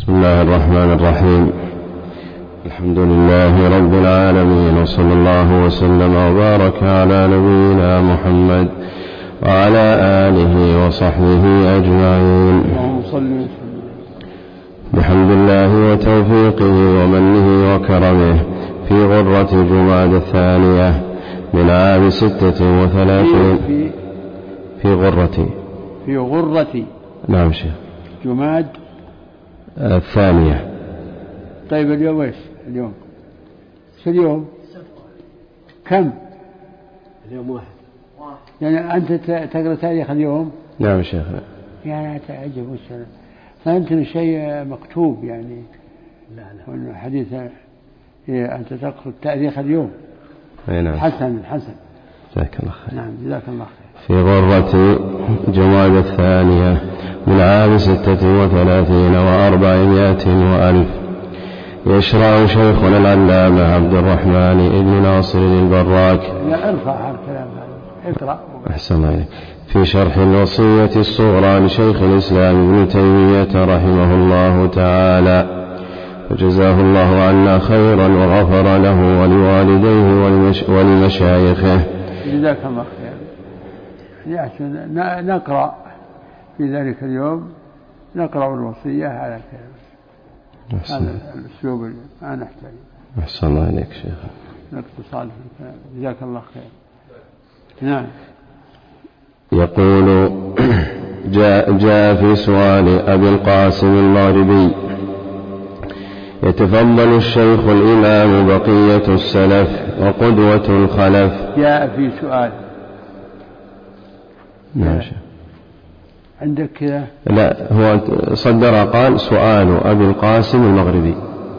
بسم الله الرحمن الرحيم. الحمد لله رب العالمين، وصلى الله وسلم وبارك على نبينا محمد وعلى آله وصحبه أجمعين. بحمد الله وتوفيقه ومنه وكرمه في غرة جماد الثانية من عام 36 في غرة نعم شيخ جماد الثانية. طيب اليوم ايش اليوم؟ شو اليوم؟ كم؟ اليوم 1. يعني أنت تقرأ تاريخ اليوم؟ نعم شيخ. يعني أتعجب والسلام، فأنت شيء مكتوب يعني. لا حديث أنت تقرأ تاريخ اليوم. نعم. حسن جزاك الله خير. نعم جزاك الله خير. في غرة جماد الثانية من عام 36 و400 وألف. يشرع شيخنا العلامة عبد الرحمن بن ناصر البراك. لا ارفع الكلام هذا، اقرأ. أحسن الله إليك. في شرح الوصية الصغرى لشيخ الإسلام ابن تيمية رحمه الله تعالى، وجزاه الله عنا خيرا وغفر له ولوالديه ولمشايخه. جزاك الله خير. نقرأ في ذلك اليوم، نقرأ الوصية على كلام. هذا الأسلوب ما نحتاج. أحسن الله إليك شيخ. الاقتصاد. جزاك الله خير. نعم. يقول جاء في سؤال أبي القاسم المغربي: يتفضل الشيخ الإمام بقية السلف وقدوة الخلف. جاء في سؤال. نعم. عندك كذا؟ لا، هو صدر قال سؤال أبي القاسم المغربي.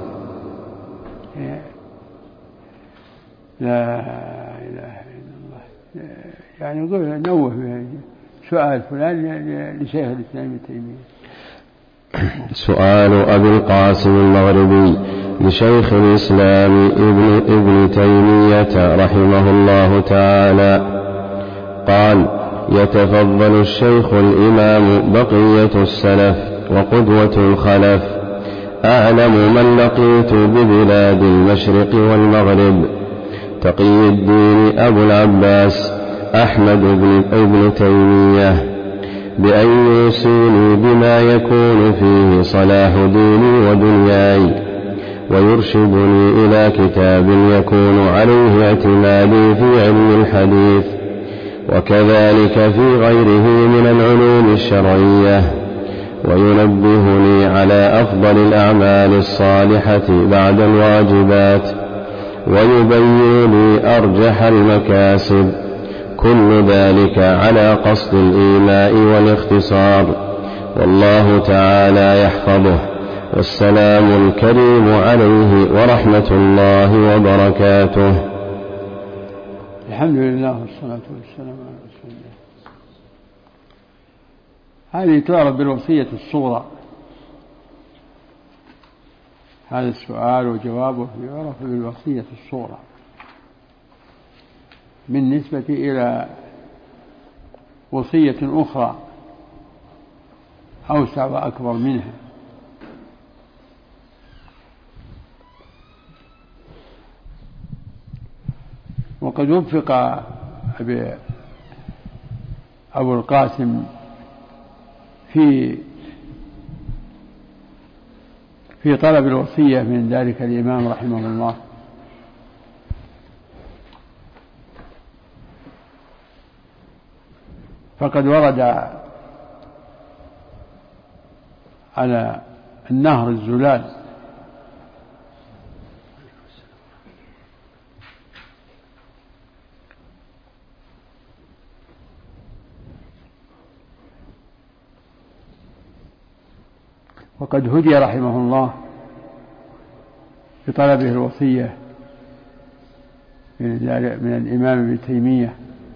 لا إله إلا الله. يعني يقول نوه سؤال فلان لشيخ الإسلام ابن تيمية. سؤال أبي القاسم المغربي لشيخ الإسلام ابن تيمية رحمه الله تعالى قال: يتفضل الشيخ الإمام بقية السلف وقدوة الخلف، أعلم من لقيت ببلاد المشرق والمغرب، تقي الدين أبو العباس أحمد بن تيمية، بأن يوصيني بما يكون فيه صلاح ديني ودنياي، ويرشدني إلى كتاب يكون عليه اعتمادي في علم الحديث، وكذلك في غيره من العلوم الشرعية، وينبهني على أفضل الأعمال الصالحة بعد الواجبات، ويبين لي أرجح المكاسب، كل ذلك على قصد الإيماء والاختصار، والله تعالى يحفظه، والسلام الكريم عليه ورحمة الله وبركاته. الحمد لله والصلاة والسلام على رسول الله. هذه تعرف بالوصية الصغرى. هذا السؤال وجوابه يعرف بالوصية الصغرى بالنسبة إلى وصية أخرى أوسع وأكبر منها. وقد وفق أبو القاسم في طلب الوصية من ذلك الإمام رحمه الله، فقد ورد على النهر الزلال وقد هدي رحمه الله بطلبه الوصية من الإمام ابن تيمية.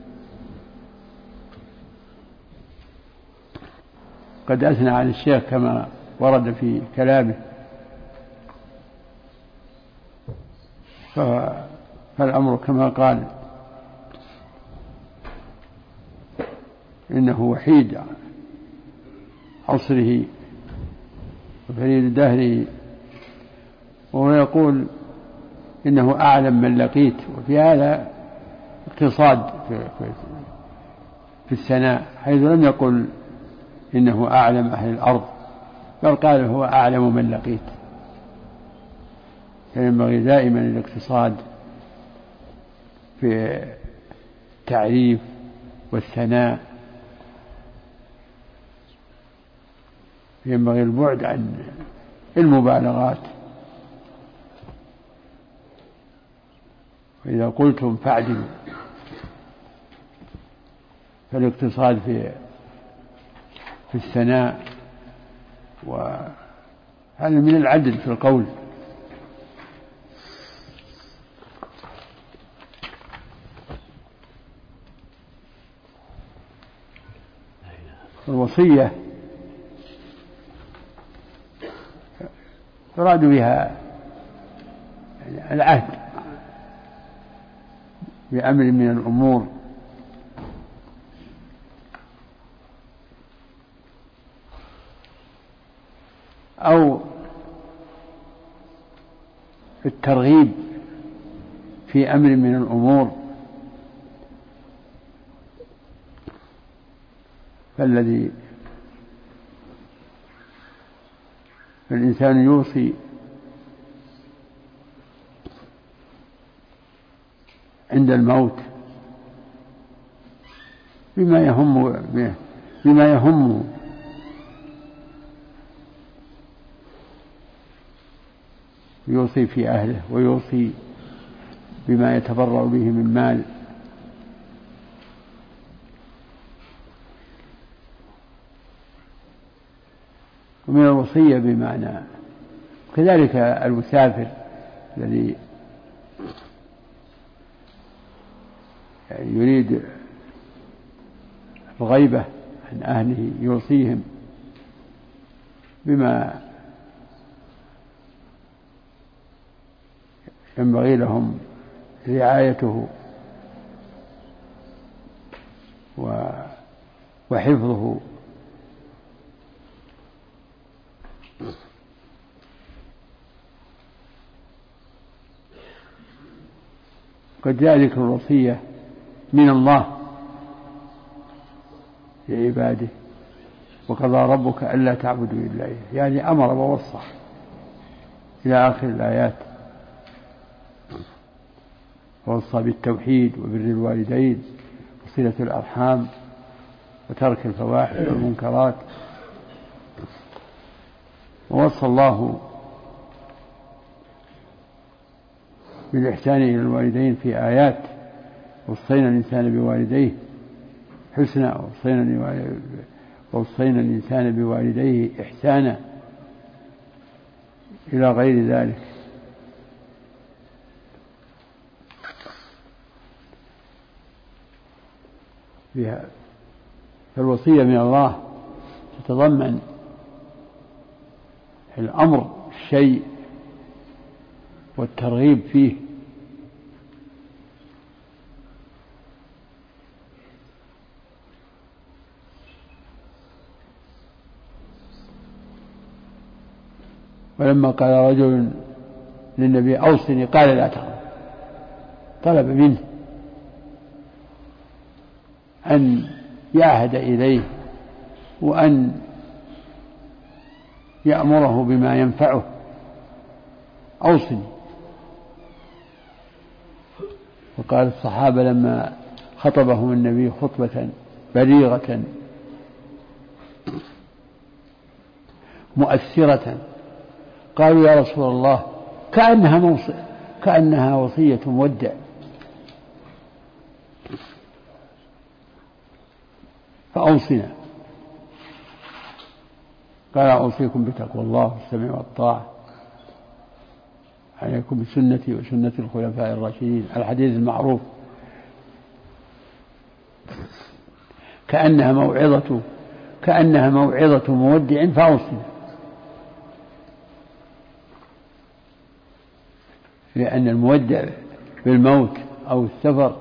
قد أثنى على الشيخ كما ورد في كلامه، فالأمر كما قال إنه وحيد عصره وفريد الدهري، وهو يقول إنه أعلم من لقيت، وفي هذا اقتصاد في الثناء، حيث لم يقل إنه أعلم أهل الأرض، بل قال هو أعلم من لقيت. فينبغي دائما الاقتصاد في التعريف والثناء، ينبغي البعد عن المبالغات. وإذا قلتم فاعدلوا، فالاقتصاد في الثناء، وهذا من العدل في القول. الوصية يراد بها العهد بأمر من الأمور أو الترغيب في أمر من الأمور، فالإنسان يوصي عند الموت بما يهمه يوصي في أهله، ويوصي بما يتبرع به من مال. ومن الوصية بمعنى كذلك المسافر الذي يريد الغيبة عن أهله يوصيهم بما ينبغي لهم رعايته وحفظه. قد جاء ذكر الوصية من الله لعباده، وقضى ربك ألا تعبدوا إلا إياه، يعني أمر ووصى إلى آخر الآيات، ووصى بالتوحيد وبر الوالدين وصلة الأرحام وترك الفواحش والمنكرات. ووصى الله بالإحسان إلى الوالدين في آيات: وصينا الإنسان بوالديه حسنا، ووصينا الإنسان بوالديه إحسانا، إلى غير ذلك. فالوصية من الله تتضمن الأمر الشيء والترغيب فيه، ولما قال رجل للنبي أوصني قال لا تغضب، طلب منه أن يعهد إليه وأن يأمره بما ينفعه. أوصني. وقال الصحابة لما خطبهم النبي خطبة بليغة مؤثرة قالوا يا رسول الله كأنها وصية مودع، فأوصنا. قال أوصيكم بتقوى الله والسمع والطاعة، عليكم بسنتي وسنة الخلفاء الراشدين، الحديث المعروف. كأنها موعظة مودع فأوصنا، لأن المودع بالموت أو السفر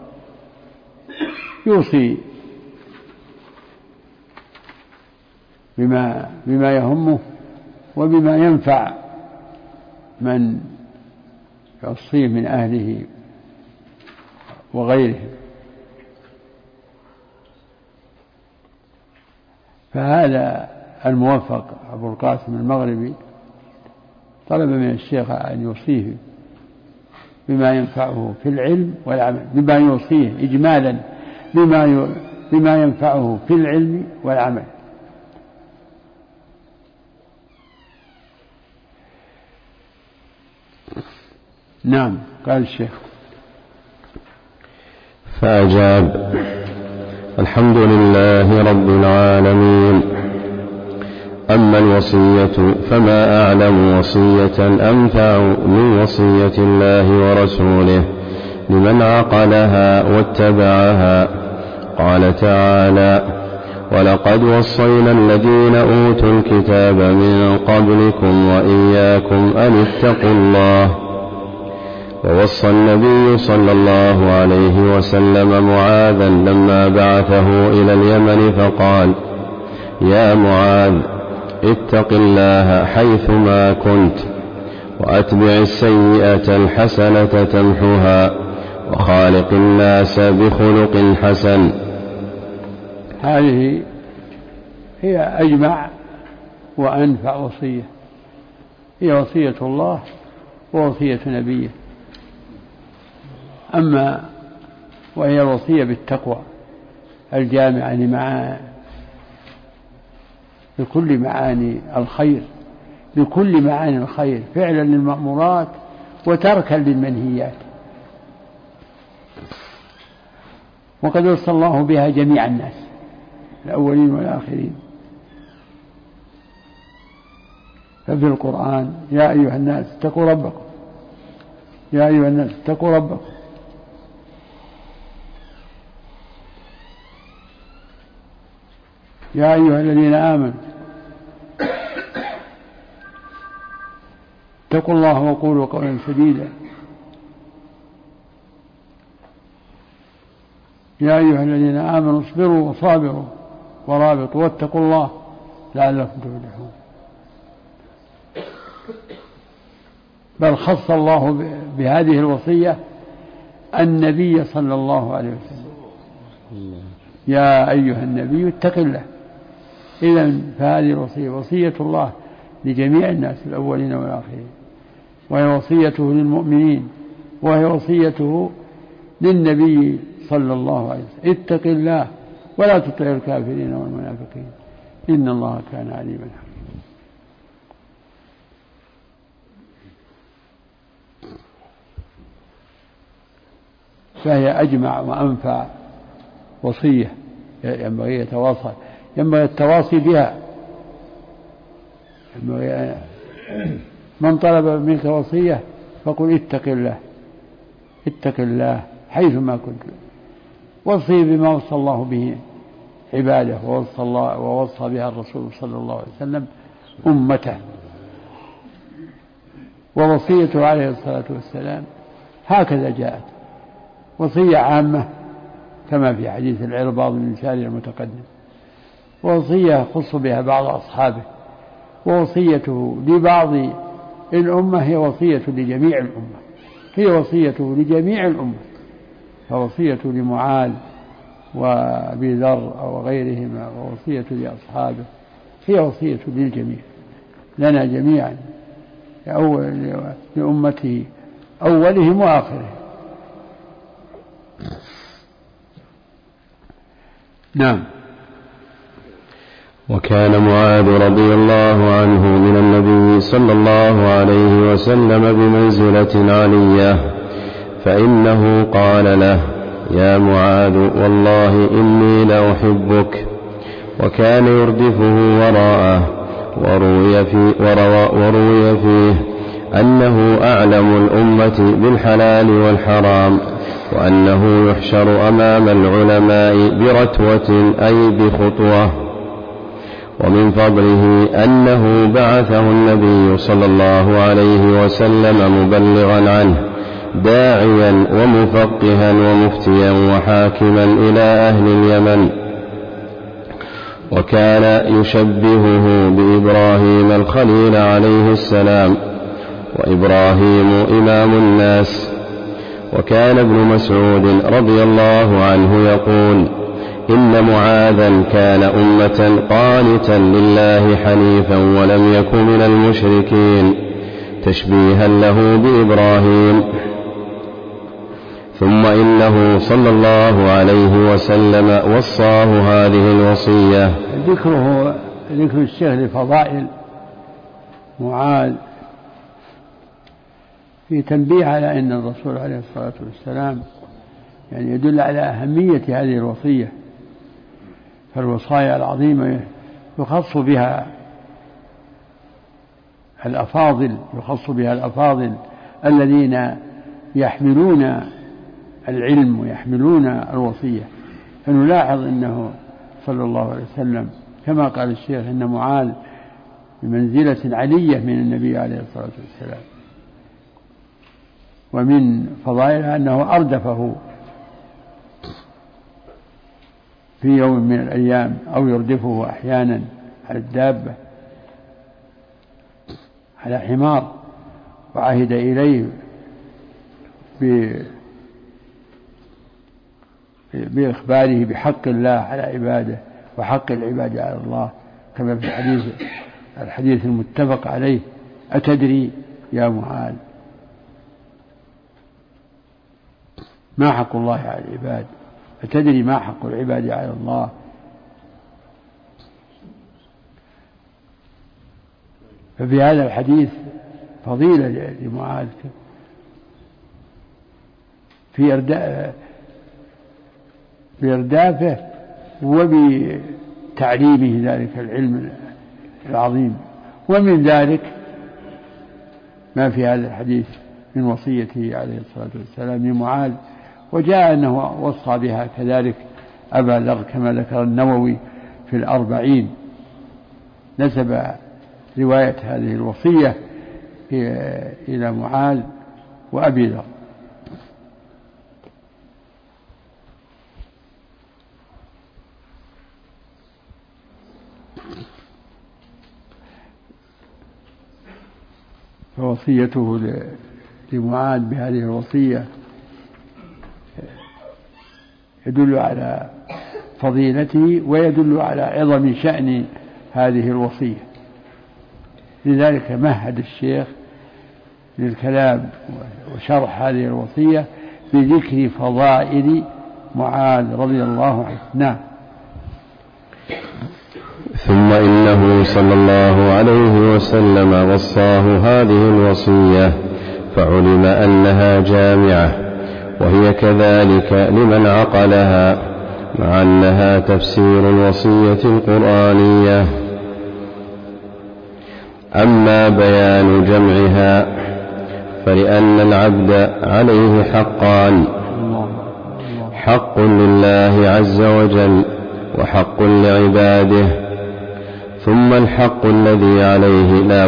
يوصي بما يهمه وبما ينفع من يوصيه من أهله وغيرهم. فهذا الموفق أبو القاسم المغربي طلب من الشيخ أن يوصيه بما ينفعه في العلم والعمل، بما يوصيه إجمالا بما ينفعه في العلم والعمل. نعم. قال الشيخ: فأجاب: الحمد لله رب العالمين. أما الوصية فما أعلم وصية أنفع من وصية الله ورسوله لمن عقلها واتبعها. قال تعالى: ولقد وصينا الذين أوتوا الكتاب من قبلكم وإياكم أن اتقوا الله. ووصى النبي صلى الله عليه وسلم معاذا لما بعثه إلى اليمن فقال: يا معاذ، اتق الله حيثما كنت، وأتبع السيئة الحسنة تمحها، وخالق الناس بخلق حسن. هذه هي أجمع وأنفع وصية، هي وصية الله ووصية نبيه. أما وهي الوصية بالتقوى الجامعة لكل معاني الخير، لكل معاني الخير، فعلا للمأمورات وتركا للمنهيات. وقد وصى الله بها جميع الناس الأولين والآخرين. ففي القرآن: يا أيها الناس اتقوا ربكم، يا أيها الناس اتقوا ربكم. يا أيها الذين آمنوا اتقوا الله وقولوا قولا سديدا. يا أيها الذين آمنوا اصبروا وصابروا ورابطوا واتقوا الله لعلكم تفلحون. بل خص الله بهذه الوصية النبي صلى الله عليه وسلم: يا أيها النبي اتق الله. إذن فهذه الوصية وصية الله لجميع الناس الأولين والآخرين، وهي وصيته للمؤمنين، وهي وصيته للنبي صلى الله عليه وسلم: اتق الله ولا تطع الكافرين والمنافقين إن الله كان عليما حكيما. فهي أجمع وأنفع وصية ينبغي التواصي بها. من طلب منك وصية فقل اتق الله، اتق الله حيثما كنت. وصي بما وصى الله به عباده ووصى بها الرسول صلى الله عليه وسلم أمته. ووصيته عليه الصلاة والسلام هكذا جاءت: وصية عامة كما في حديث العرباض بن سارية المتقدم، ووصية خص بها بعض أصحابه، ووصيته لبعض الأمة هي وصية لجميع الأمة، هي وصيته لجميع الأمة. فوصيته لمعاذ وأبي ذر وغيرهما ووصية لأصحابه هي وصية للجميع، لنا جميعا، لأمته أولهم وآخرهم. نعم. وكان معاذ رضي الله عنه من النبي صلى الله عليه وسلم بمنزلة علية، فإنه قال له: يا معاذ، والله إني لأحبك. وكان يردفه وراءه. وروي فيه أنه أعلم الأمة بالحلال والحرام، وأنه يحشر أمام العلماء برتوة أي بخطوة. ومن فضله أنه بعثه النبي صلى الله عليه وسلم مبلغا عنه، داعيا ومفقها ومفتيا وحاكما إلى أهل اليمن. وكان يشبهه بإبراهيم الخليل عليه السلام، وإبراهيم إمام الناس. وكان ابن مسعود رضي الله عنه يقول: إن معاذا كان أمة قانتا لله حنيفا ولم يكن من المشركين، تشبيها له بإبراهيم. ثم إنه صلى الله عليه وسلم وصاه هذه الوصية. ذكر الشيخ لفضائل معاذ في تنبيه على أن الرسول عليه الصلاة والسلام يعني يدل على أهمية هذه الوصية، فالوصايا العظيمة يخص بها الأفاضل الذين يحملون العلم ويحملون الوصية. فنلاحظ أنه صلى الله عليه وسلم كما قال الشيخ إن معاذ بمنزلة علية من النبي عليه الصلاة والسلام، ومن فضائلها أنه أردفه في يوم من الأيام أو يردفه أحيانا على الدابة على حمار، وعهد إليه بإخباره بحق الله على عباده وحق العباد على الله، كما في الحديث المتفق عليه: أتدري يا معاذ ما حق الله على العباد؟ أتدري ما حق العباد على الله؟ ففي هذا الحديث فضيلة لمعاذ في إردافه وبتعليمه ذلك العلم العظيم. ومن ذلك ما في هذا الحديث من وصيته عليه الصلاة والسلام لمعاذ، وجاء أنه وصى بها كذلك أبا ذر كما ذكر النووي في الأربعين، نسب رواية هذه الوصية إلى معاذ وأبي ذر. فوصيته لمعاذ بهذه الوصية يدل على فضيلته ويدل على عظم شأن هذه الوصية. لذلك مهد الشيخ للكلام وشرح هذه الوصية بذكر فضائل معاذ رضي الله عنه. نعم. ثم إنه صلى الله عليه وسلم وصاه هذه الوصية فعلم أنها جامعة، وهي كذلك لمن عقلها، مع أنها تفسير الوصية القرآنية. أما بيان جمعها فلأن العبد عليه حقان: حق لله عز وجل وحق لعباده. ثم الحق الذي عليه لا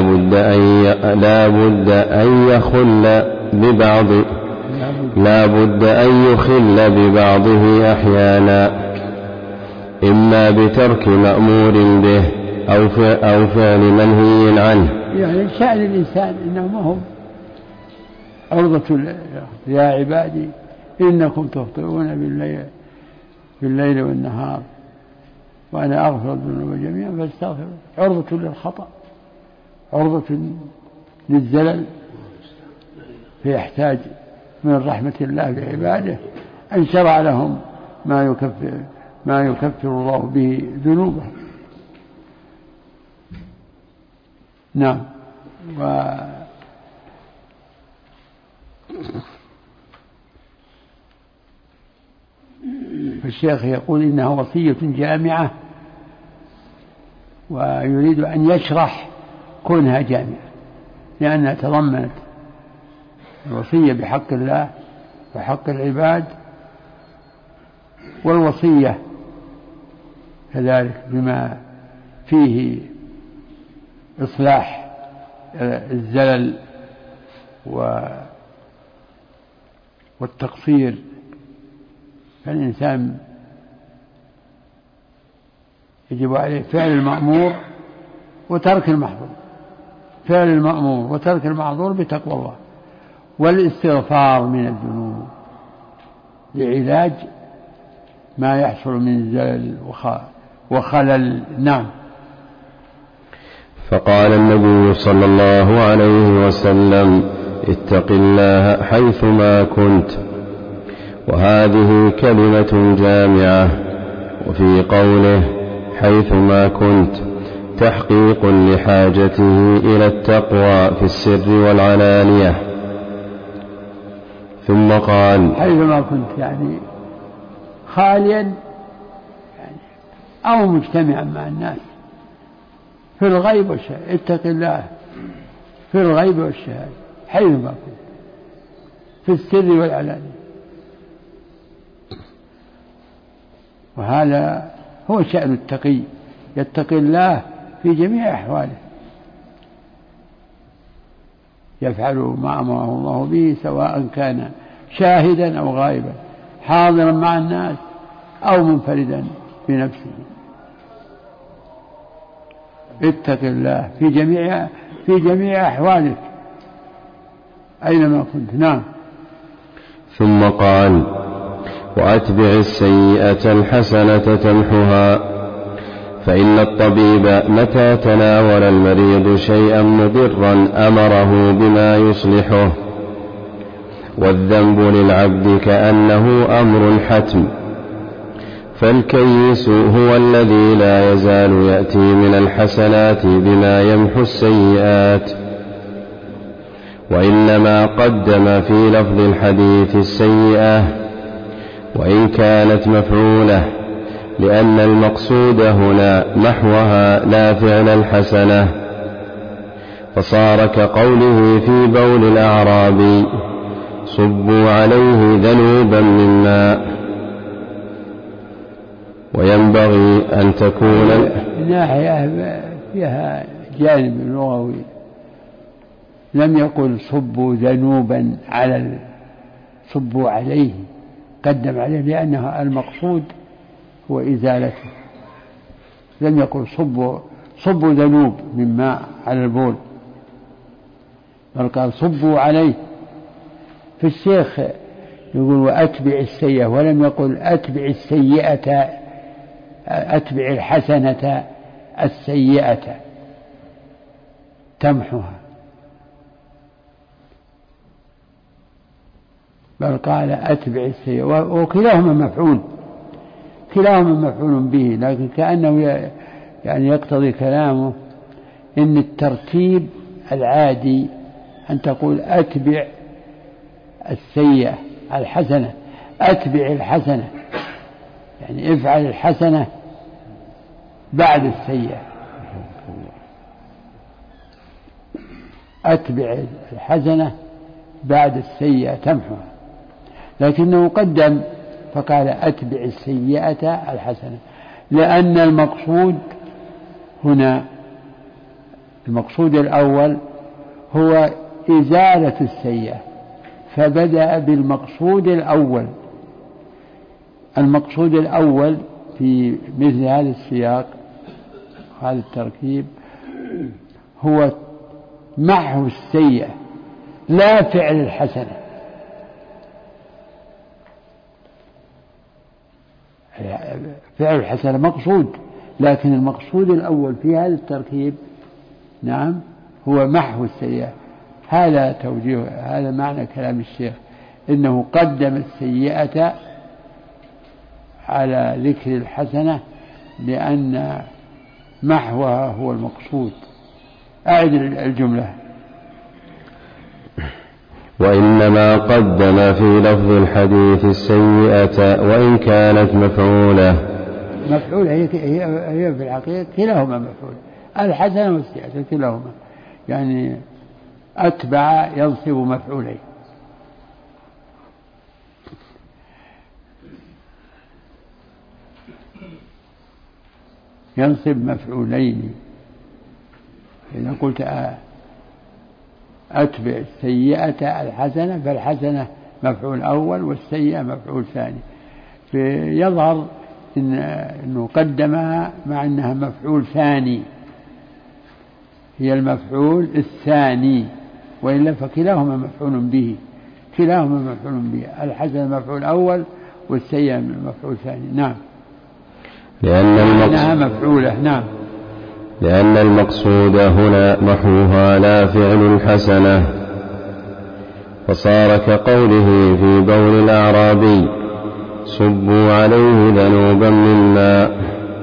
بد أن يخل ببعضه أحيانا، إما بترك مأمور به أو فعل منهي عنه. يعني شأن الإنسان إنما هم عرضة يا عبادي إنكم تخطئون بالليل والنهار وأنا أغفر الذنوب جميعا فاستغفروا. عرضة للخطأ، عرضة للزلل، فيحتاج من رحمة الله بعباده أن شرع لهم ما يكفر الله به ذنوبهم. نعم. فالشيخ يقول إنها وصية جامعة، ويريد أن يشرح كونها جامعة لأنها تضمنت الوصية بحق الله وحق العباد، والوصية كذلك بما فيه إصلاح الزلل والتقصير. فالإنسان يجب عليه فعل المأمور وترك المحظور، فعل المأمور وترك المحظور بتقوى الله، والاستغفار من الذنوب لعلاج ما يحصل من زلل وخلل. نعم. فقال النبي صلى الله عليه وسلم: اتق الله حيثما كنت. وهذه كلمة جامعة. وفي قوله حيثما كنت تحقيق لحاجته إلى التقوى في السر والعلانية. ثم قال: حيثما كنت يعني خاليا يعني أو مجتمعا مع الناس في الغيب والشهادة. اتق الله في الغيب والشهادة حيثما كنت في السر والعلانية. وهذا هو شأن التقي، يتقي الله في جميع أحواله، يفعل ما أمره الله به سواء كان شاهدا أو غائبا، حاضرا مع الناس أو منفردا بنفسه. اتق الله في جميع أحوالك أينما كنت. نعم. ثم قال: وأتبع السيئة الحسنة تمحها. فإن الطبيب متى تناول المريض شيئا مضرا أمره بما يصلحه، والذنب للعبد كأنه أمر حتم. فالكيس هو الذي لا يزال يأتي من الحسنات بما يمحو السيئات. وإنما قدم في لفظ الحديث السيئة وإن كانت مفعولة، لأن المقصود هنا محوها لا فعل الحسنة. فصار كقوله في بول الأعرابي: صبوا عليه ذنوبا من ماء. وينبغي أن تكون ناحية فيها جانب لغوي، لم يقل صبوا ذنوبا على صبوا عليه، قدم عليه لأنه المقصود هو إزالته. لم يقل صبوا ذنوب من ماء على البول، بل قال صبوا عليه. في الشيخ يقول وأتبع السيئة، ولم يقل أتبع السيئة، أتبع الحسنة السيئة تمحها، بل قال أتبع السيئة. وكلاهما مفعول به، لكن كأنه يعني يقتضي كلامه إن الترتيب العادي أن تقول أتبع السيئة الحسنة، أتبع الحسنة يعني افعل الحسنة بعد السيئة، أتبع الحسنة بعد السيئة تمحها. لكنه قدم فقال أتبع السيئة الحسنة، لأن المقصود هنا، المقصود الأول هو إزالة السيئة، فبدأ بالمقصود الأول. المقصود الأول في مثل هذا السياق هذا التركيب هو محو السيئة لا فعل الحسنة. فعل الحسنة مقصود، لكن المقصود الأول في هذا التركيب نعم هو محو السيئة. هذا توجيه، هذا معنى كلام الشيخ، إنه قدم السيئة على ذكر الحسنة لأن محوها هو المقصود. أعد الجملة. وإنما قدم في لفظ الحديث السيئة وإن كانت مفعولة. هي في الحقيقة كلاهما مفعول، الحسنة والسيئة كلاهما، يعني أتبع ينصب مفعولين. ينصب مفعولين. إذا قلت أتبع السيئة الحسنة، فالحسنة مفعول أول والسيئة مفعول ثاني. يظهر إنه قدمها مع أنها مفعول ثاني، هي المفعول الثاني، وإلا فكلاهما مفعول به، كلاهما مفعول به، الحسنة مفعول أول والسيئة مفعول ثاني. نعم. لأنها مفعولة. نعم. لأن المقصود هنا محوها لا فعل الحسنة، فصار كقوله في بول الأعرابي صبوا عليه ذنوبا من ماء.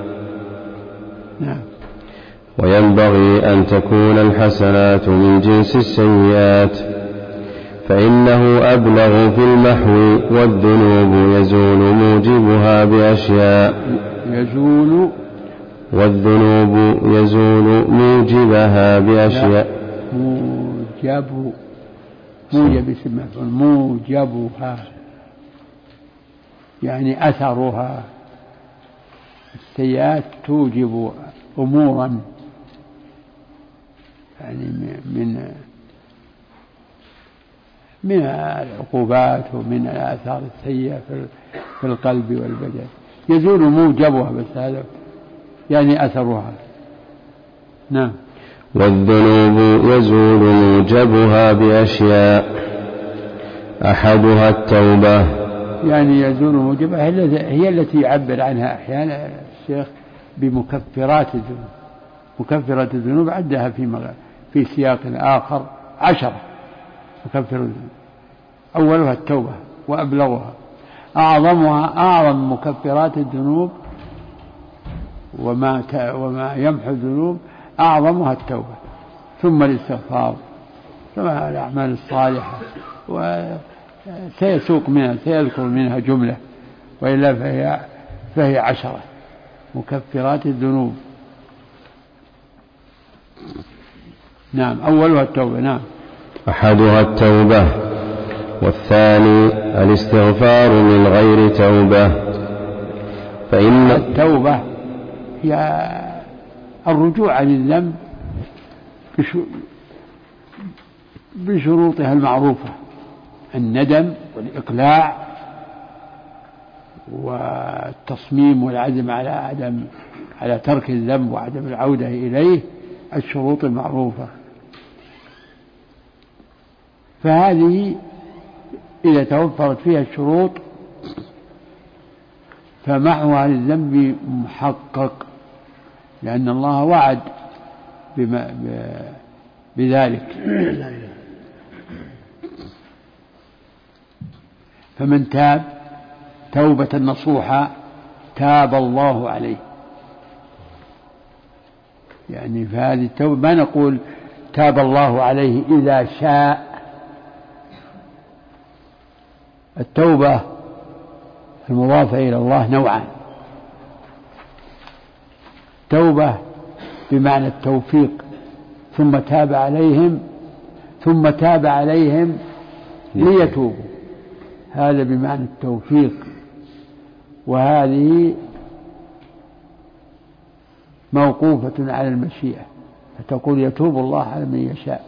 نعم. وينبغي أن تكون الحسنات من جنس السيئات، فإنه أبلغ في المحو، والذنوب يزول موجبها بأشياء، والذنوب يزول موجبها بأشياء. موجب اسم مفعول، موجبها يعني أثرها. السيئات توجب أمورا، يعني من العقوبات ومن الآثار السيئة في القلب والبدن، يزول موجبها، بس هذا يعني أثرها. نعم. والذنوب يزول موجبها بأشياء، أحدها التوبة. يعني يزول موجبها هي التي يعبر عنها أحيانا الشيخ بمكفرات الذنوب. مكفرات الذنوب عدها في سياق آخر 10 مكفر الذنوب، أولها التوبة وأبلغها، أعظم مكفرات الذنوب وما يمحو الذنوب أعظمها التوبة، ثم الاستغفار، ثم الأعمال الصالحة، وسيسوق منها، سيذكر منها جملة، وإلا فهي 10 مكفرات الذنوب. نعم. أولها التوبة. نعم. أحدها التوبة، والثاني الاستغفار من غير توبة. فإن التوبة هي الرجوع عن الذنب بشروطها المعروفة: الندم والإقلاع والتصميم والعزم على ترك الذنب وعدم العودة إليه، الشروط المعروفة. فهذه إذا توفرت فيها الشروط فمحوها للذنب محقق، لأن الله وعد بذلك. فمن تاب توبة نصوحا تاب الله عليه. يعني فهذه التوبة ما نقول تاب الله عليه إذا شاء. التوبة المضافة إلى الله نوعان: توبة بمعنى التوفيق، ثم تاب عليهم ليتوبوا، هذا بمعنى التوفيق، وهذه موقوفة على المشيئة، فتقول يتوب الله على من يشاء،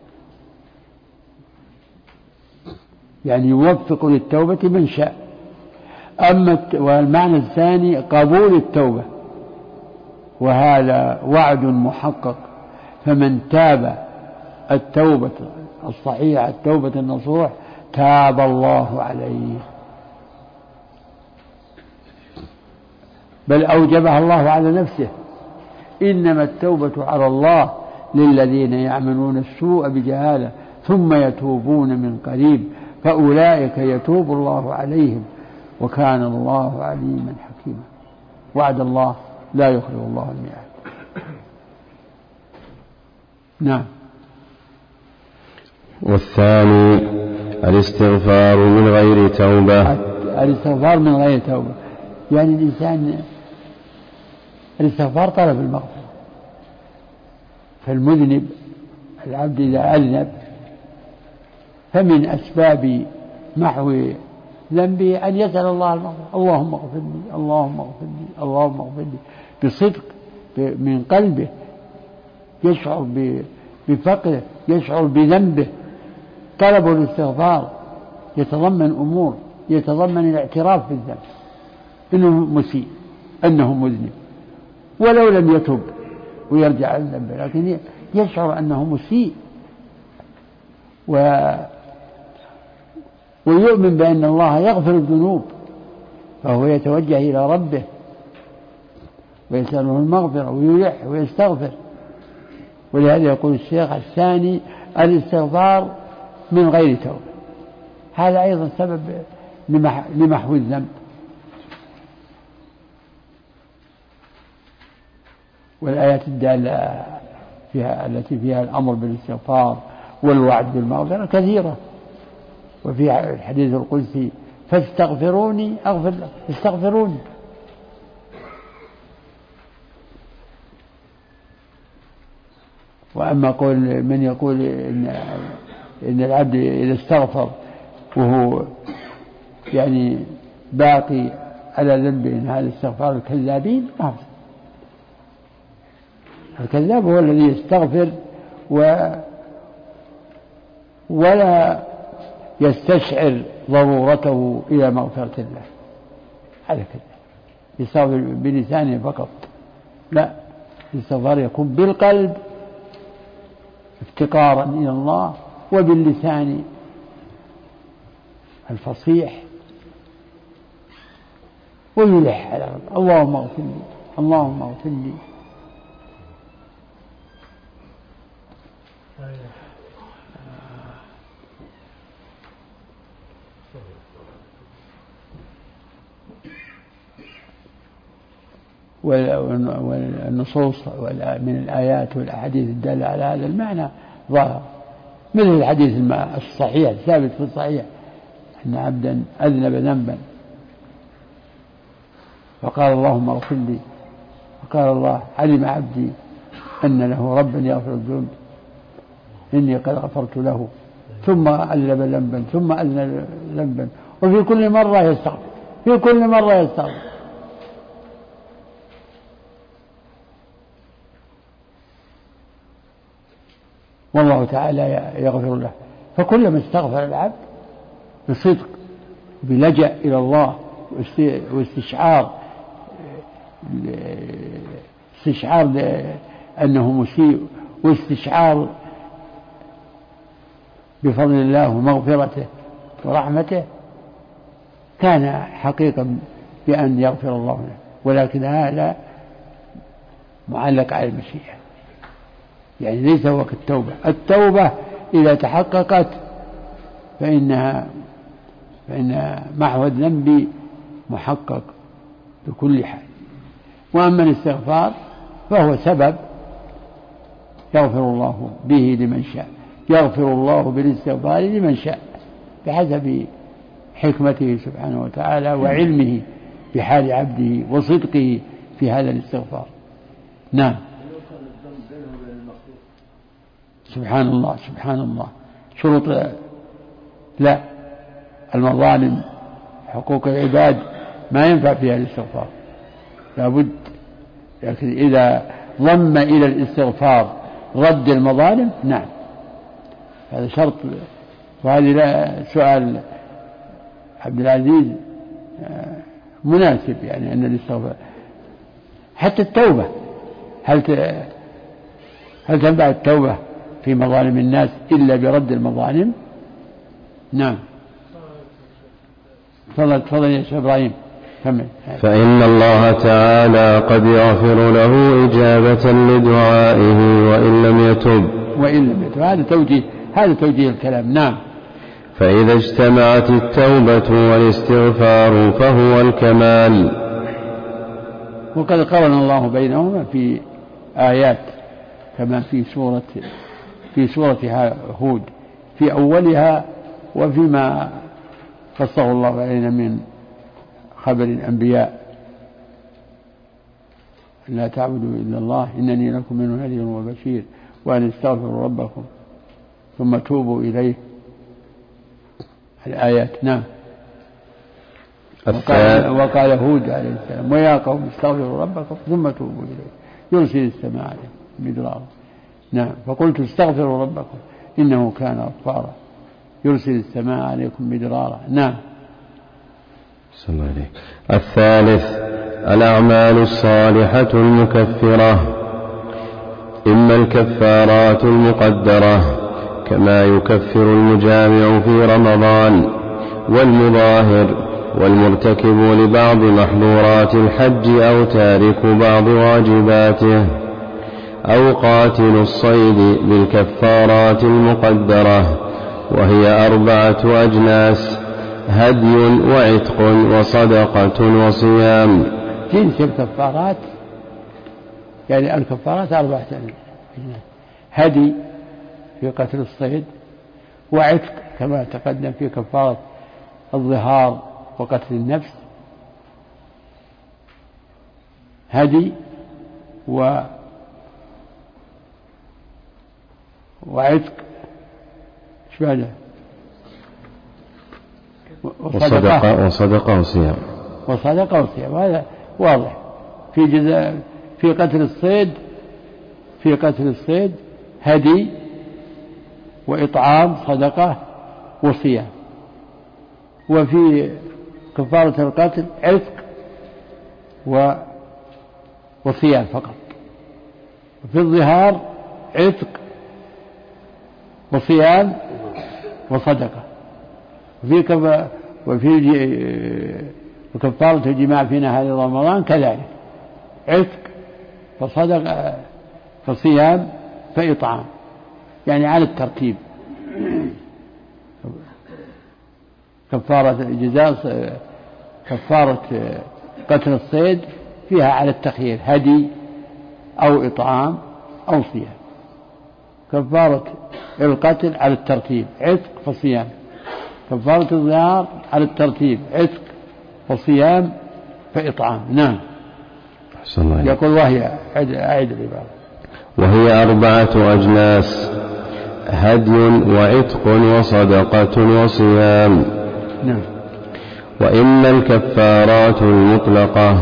يعني يوفق للتوبة من شاء. والمعنى الثاني قبول التوبة، وهذا وعد محقق: فمن تاب التوبة الصحيحة التوبة النصوح تاب الله عليه، بل أوجبها الله على نفسه: إنما التوبة على الله للذين يعملون السوء بجهالة ثم يتوبون من قريب فأولئك يتوب الله عليهم وكان الله عليما حكيما. وعد الله لا يخلف الله الميعاد. نعم. والثاني الاستغفار من غير توبة. الاستغفار من غير توبة يعني الإنسان الاستغفار طلب المغفرة، فالمذنب العبد إذا أذنب فمن أسباب محو ذنبه أن يسأل الله المغفرة: اللهم اغفر لي، اللهم اغفر لي، اللهم اغفر لي، بصدق من قلبه، يشعر بفقره، يشعر بذنبه. طلب الاستغفار يتضمن أمور، يتضمن الاعتراف بالذنب، إنه مسيء أنه مذنب، ولو لم يتب ويرجع عن الذنب، لكن يشعر أنه مسيء ويؤمن بأن الله يغفر الذنوب، فهو يتوجه إلى ربه ويسأله المغفرة ويلح ويستغفر. ولهذا يقول الشيخ الثاني الاستغفار من غير توبة، هذا أيضا سبب لمحو الذنب. والآيات الدالة فيها التي فيها الأمر بالاستغفار والوعد بالمغفرة كثيرة. وفي الحديث القدسي فاستغفروني أغفر لكم، استغفروني. وأما قول من يقول إن العبد إذا استغفر وهو يعني باقي على ذنبه، إن هذا استغفار الكذابين. الكذاب هو الذي يستغفر ولا يستشعر ضرورته إلى مغفرة الله، هذا كذاب يستغفر بلسانه فقط. لا، الاستغفار يكون بالقلب افتقارا إلى الله، وباللسان الفصيح، ويلح على رب اللهم اغفر لي اللهم اغفر لي. والنصوص من الآيات والأحاديث الدالة على هذا المعنى ظاهر، مثل الحديث الصحيح الثابت في الصحيح أن عبدا أذنب ذنبا فقال اللهم اغفر لي، فقال الله علم عبدي أن له ربا يغفر الذنوب إني قد غفرت له، ثم أذنب ذنبا ثم أذنب ذنبا، وفي كل مرة يستغفر، في كل مرة يستغفر. والله تعالى يغفر له. فكلما استغفر العبد بصدق بلجأ إلى الله واستشعار أنه مسيء، واستشعار بفضل الله ومغفرته ورحمته، كان حقيقا بأن يغفر الله له. ولكن هذا معلق على المشيئة، يعني ليس هو كالتوبة. التوبة إذا تحققت فإن محو الذنب محقق بكل حال. وأما الاستغفار فهو سبب يغفر الله به لمن شاء، يغفر الله بالاستغفار لمن شاء بحسب حكمته سبحانه وتعالى وعلمه بحال عبده وصدقه في هذا الاستغفار. نعم. سبحان الله سبحان الله. شروط لا، المظالم حقوق العباد ما ينفع فيها الاستغفار، لابد. لكن إذا ضم إلى الاستغفار رد المظالم نعم، هذا شرط. وهذا سؤال عبد العزيز مناسب، يعني أن الاستغفار حتى التوبة هل تنفع التوبة في مظالم الناس إلا برد المظالم؟ نعم. تفضل يا شيخ إبراهيم كمل. فإن الله تعالى قد يغفر له إجابة لدعائه وإن لم يتب. هذا توجيه الكلام. نعم. فإذا اجتمعت التوبة والاستغفار فهو الكمال. وقد قرن الله بينهما في آيات كما في سورة هود في أولها وفيما قصه الله علينا من خبر الأنبياء: لا تعبدوا إلا الله إنني لكم منه نذير وبشير وأن استغفروا ربكم ثم توبوا إليه. الآيات. نعم. وقال هود عليه السلام: ويا قوم استغفروا ربكم ثم توبوا إليه يرسل السماء عليكم مدرارا. نعم. فقلت استغفروا ربكم إنه كان غفارا يرسل السماء عليكم مدرارا. نعم. الثالث الأعمال الصالحة المكفرة: إما الكفارات المقدرة كما يكفر المجامع في رمضان والمظاهر والمرتكب لبعض محظورات الحج أو تارك بعض واجباته، أو قاتل الصيد بالكفارات المقدرة، وهي 4 أجناس: هدي وعتق وصدقة وصيام. جنس الكفارات يعني الكفارات 4 أجناس: هدي في قتل الصيد، وعتق كما تقدم في كفارة الظهار وقتل النفس، هدي وعتق شباله وصدقة وصيام. هذا واضح. في جزاء في قتل الصيد هدي وإطعام صدقة وصيام، وفي كفارة القتل عتق وصيام فقط. في الظهار عتق وصيام وصدقة. وفي كفارة الجماع في نهار رمضان كذلك: عتق فصدقة فصيام فإطعام، يعني على الترتيب. كفارة قتل الصيد فيها على التخيير: هدي أو إطعام أو صيام. كفارة القتل على الترتيب: عتق فصيام. كفارة الظهار على الترتيب: عتق فصيام فإطعام. نعم. يقول وهي أعيد العبارة: وهي 4 أجناس: هدي وعتق وصدقة وصيام. نعم. وإما الكفارات المطلقة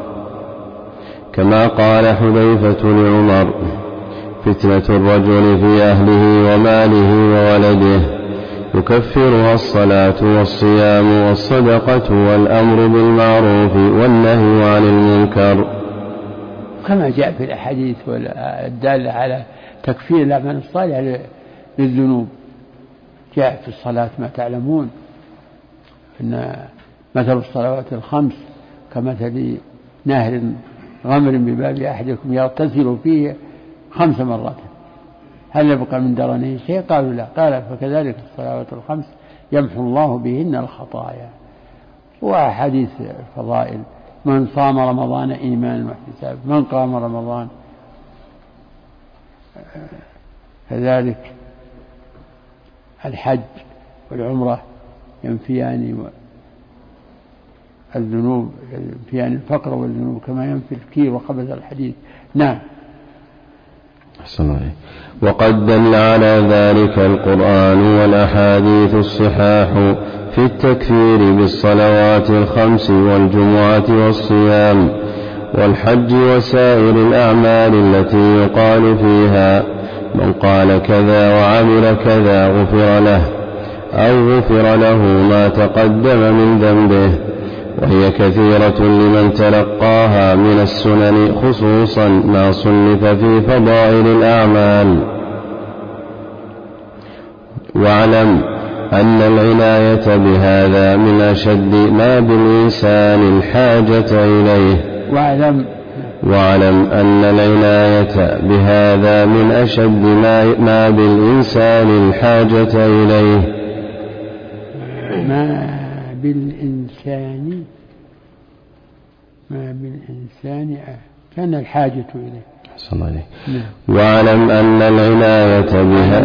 كما قال حذيفة لعمر: فتنة الرجل في أهله وماله وولده يكفرها الصلاة والصيام والصدقة والأمر بالمعروف والنهي عن المنكر، كما جاء في الأحاديث الدالة على تكفير الأعمال الصالحة للذنوب. جاء في الصلاة ما تعلمون أن مثل الصلوات الخمس كمثل نهر غمر بباب أحدكم يغتسل فيه 5 مرات، هل يبقى من درنه شيء؟ قالوا لا. قال: فكذلك الصلوات الخمس يمحو الله بهن الخطايا. وحديث الفضائل: من صام رمضان إيمانا واحتسابا، من قام رمضان، كذلك الحج والعمرة ينفيان الذنوب، ينفيان الفقر والذنوب كما ينفي الكير وخبث الحديد. نعم. وقد دل على ذلك القرآن والأحاديث الصحاح في التكفير بالصلوات الخمس والجمعة والصيام والحج وسائر الأعمال التي يقال فيها: من قال كذا وعمل كذا غفر له، أو غفر له ما تقدم من ذنبه. وهي كثيرة لمن تلقاها من السنن، خصوصا ما صنف في فضائل الأعمال. واعلم أن العناية بهذا من أشد ما بالإنسان الحاجة إليه. واعلم أن العناية بهذا من أشد ما بالإنسان الحاجة إليه. ما بالإنسان كان الحاجة إليه. أحسن الله عليك. واعلم أن العناية بها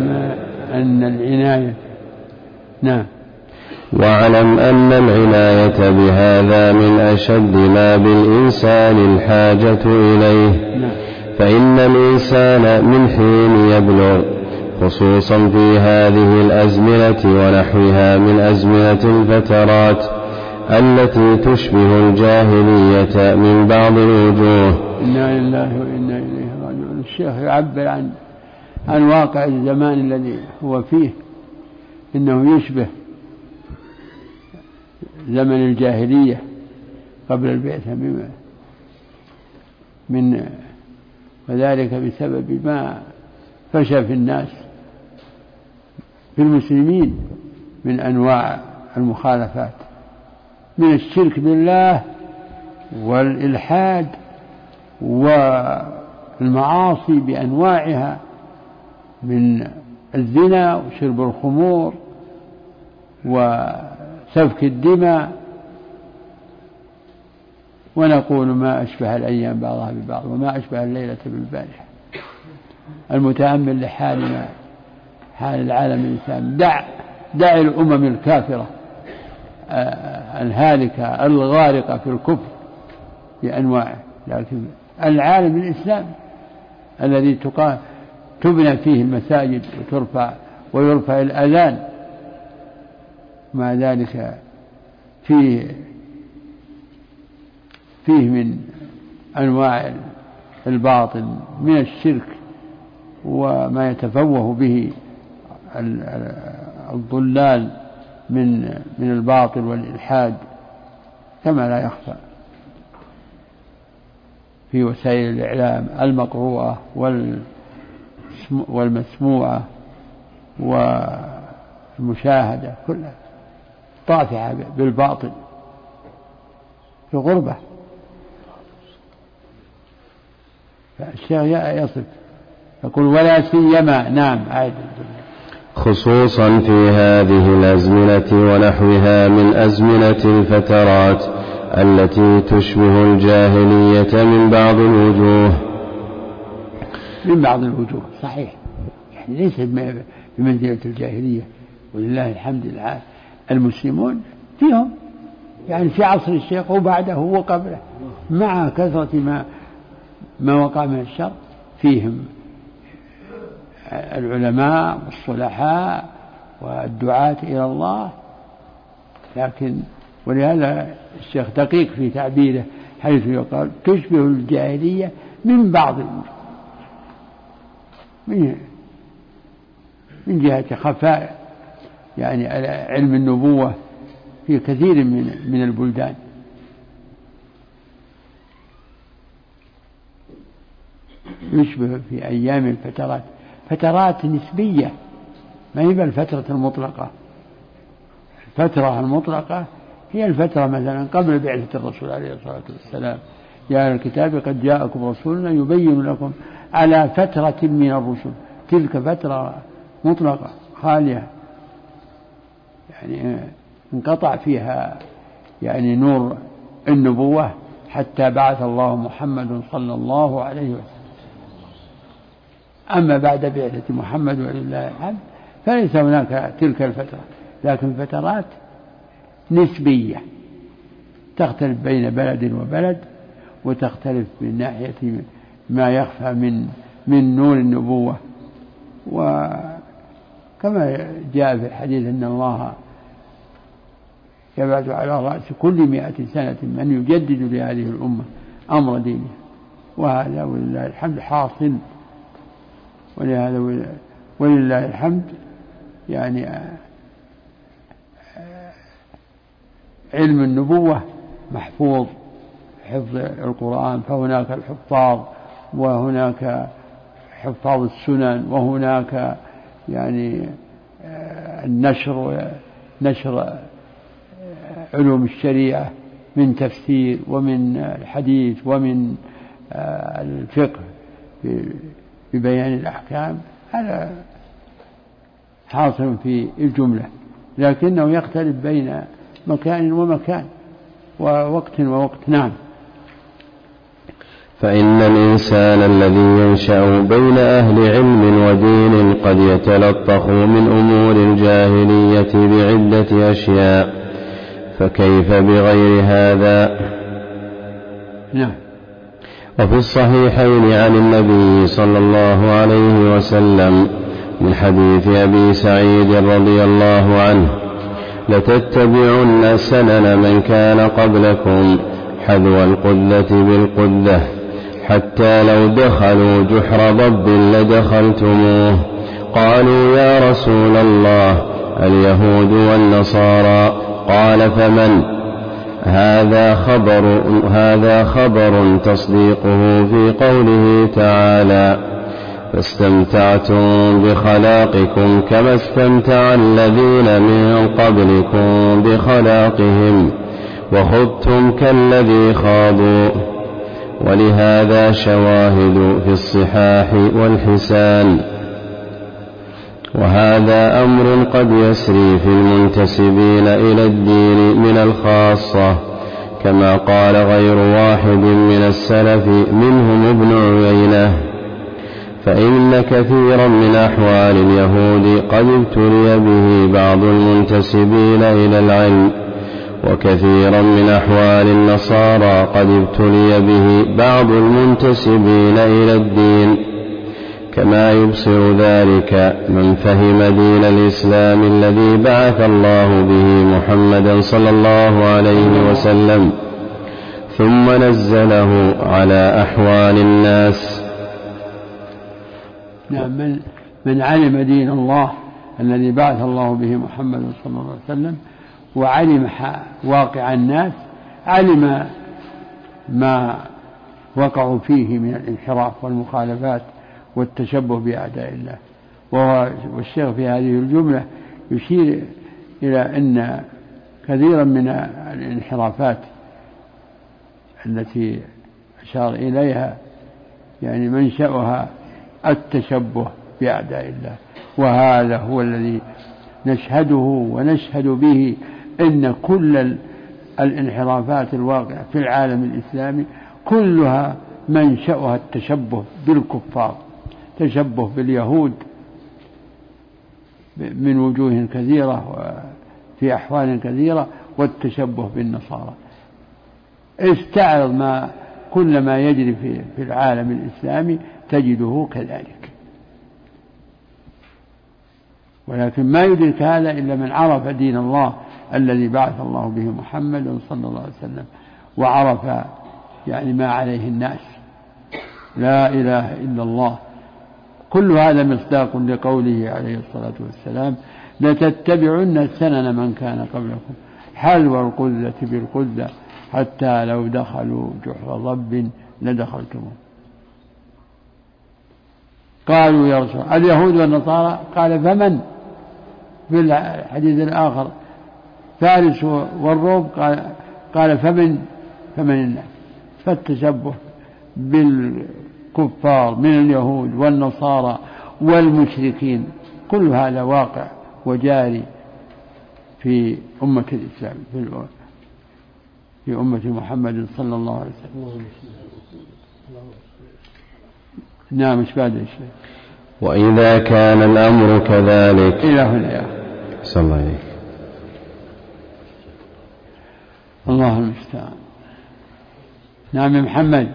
نعم. واعلم أن العناية بهذا من أشد ما بالإنسان الحاجة إليه. نعم. فإن الإنسان من حين يبلغ، خصوصا في هذه الأزمنة ونحوها من أزمنة الفترات التي تشبه الجاهلية من بعض الوجوه. إنا لله وإنا إليه راجعون. الشيخ يعبر عن واقع الزمان الذي هو فيه، إنه يشبه زمن الجاهلية قبل البعثة من وذلك بسبب ما فشى في الناس في المسلمين من أنواع المخالفات، من الشرك بالله والإلحاد والمعاصي بأنواعها، من الزنا وشرب الخمور وسفك الدماء. ونقول ما أشبه الأيام بعضها ببعض وما أشبه الليلة بالبارحة. المتأمل لحالنا حال العالم الإسلامي، دع الأمم الكافرة الهالكة الغارقة في الكفر بأنواعه، لكن العالم الإسلامي الذي تبنى فيه المساجد ويرفع الأذان، مع ذلك فيه من أنواع الباطل من الشرك وما يتفوه به الضلال من الباطل والإلحاد كما لا يخفى في وسائل الإعلام المقروءة والمسموعة والمشاهدة، كلها طافحة بالباطل في غربة. فالشيخ يصف يقول ولا سيما، نعم عاد، خصوصا في هذه الأزمنة ونحوها من أزمنة الفترات التي تشبه الجاهلية من بعض الوجوه. صحيح، يعني ليس بمنزلة الجاهلية، ولله الحمد لله المسلمون فيهم، يعني في عصر الشيخ وبعده وقبله مع كثرة ما وقع من الشر فيهم العلماء والصلحاء والدعاة إلى الله. لكن ولهذا الشيخ دقيق في تعبيره حيث يقال تشبه الجاهلية من بعض الوجوه، من جهة خفاء يعني علم النبوة في كثير من البلدان. يشبه في أيام الفترات، فترات نسبية ما هي الفترة المطلقة. الفترة المطلقة هي الفترة مثلا قبل بعثة الرسول عليه الصلاة والسلام، يا أهل الكتاب قد جاءكم رسولنا يبين لكم على فترة من الرسل، تلك فترة مطلقة خالية، يعني انقطع فيها يعني نور النبوة حتى بعث الله محمد صلى الله عليه وسلم. أما بعد بعثة محمد ولله الحمد فليس هناك تلك الفترة، لكن فترات نسبية تختلف بين بلد وبلد، وتختلف من ناحية ما يخفى من نور النبوة. وكما جاء في الحديث أن الله يبعث على رأس كل 100 سنة من يجدد لهذه الأمة أمر دينها، وهذا ولله الحمد حاصل. ولهذا ولله الحمد يعني علم النبوة محفوظ حفظ القرآن، فهناك الحفاظ وهناك حفاظ السنن وهناك يعني نشر علوم الشريعة من تفسير ومن الحديث ومن الفقه ببيان الأحكام، هذا حاصل في الجملة، لكنه يختلف بين مكان ومكان ووقت ووقت. نعم. فإن الإنسان الذي ينشأ بين أهل علم ودين قد يتلطخ من أمور الجاهلية بعدة أشياء، فكيف بغير هذا؟ نعم. وفي الصحيحين عن النبي صلى الله عليه وسلم من حديث أبي سعيد رضي الله عنه: لتتبعن سنن من كان قبلكم حذو القذة بالقذة، حتى لو دخلوا جحر ضب لدخلتموه. قالوا يا رسول الله اليهود والنصارى، قال فمن؟ هذا خبر تصديقه في قوله تعالى فاستمتعتم بخلاقكم كما استمتع الذين من قبلكم بخلاقهم وخضتم كالذي خاضوا. ولهذا شواهد في الصحاح والحسان. وهذا أمر قد يسري في المنتسبين إلى الدين من الخاصة، كما قال غير واحد من السلف منهم ابن عيينة: فإن كثيرا من أحوال اليهود قد ابتلي به بعض المنتسبين إلى العلم، وكثيرا من أحوال النصارى قد ابتلي به بعض المنتسبين إلى الدين، كما يبصر ذلك من فهم دين الإسلام الذي بعث الله به محمدا صلى الله عليه وسلم ثم نزله على أحوال الناس. نعم، من علم دين الله الذي بعث الله به محمد صلى الله عليه وسلم وعلم واقع الناس، علم ما وقعوا فيه من الانحراف والمخالفات والتشبه بأعداء الله. والشيخ في هذه الجملة يشير إلى أن كثيرا من الانحرافات التي أشار إليها يعني منشأها التشبه بأعداء الله، وهذا هو الذي نشهده ونشهد به أن كل الانحرافات الواقعة في العالم الإسلامي كلها منشأها التشبه بالكفار، تشبه باليهود من وجوه كثيرة وفي أحوال كثيرة، والتشبه بالنصارى. استعرض كل ما يجري في العالم الإسلامي تجده كذلك، ولكن ما يدرك هذا إلا من عرف دين الله الذي بعث الله به محمد صلى الله عليه وسلم، وعرف يعني ما عليه الناس، لا إله إلا الله. كل هذا مصداق لقوله عليه الصلاة والسلام: لتتبعن سنن من كان قبلكم حذو القذة بالقذة حتى لو دخلوا جحر ضب لدخلتموه. قالوا يا رسول الله اليهود والنصارى؟ قال فمن؟ في الحديث الآخر فارس والروم؟ قال فمن الناس. فالتشبه بالكفار من اليهود والنصارى والمشركين كل هذا واقع وجاري في أمة الإسلام، في أمة محمد صلى الله عليه وسلم. نعم، مش بعد الشيء. وإذا كان الأمر كذلك إلى هنا يا صلى الله عليه. الله المستعان. نعم يا محمد.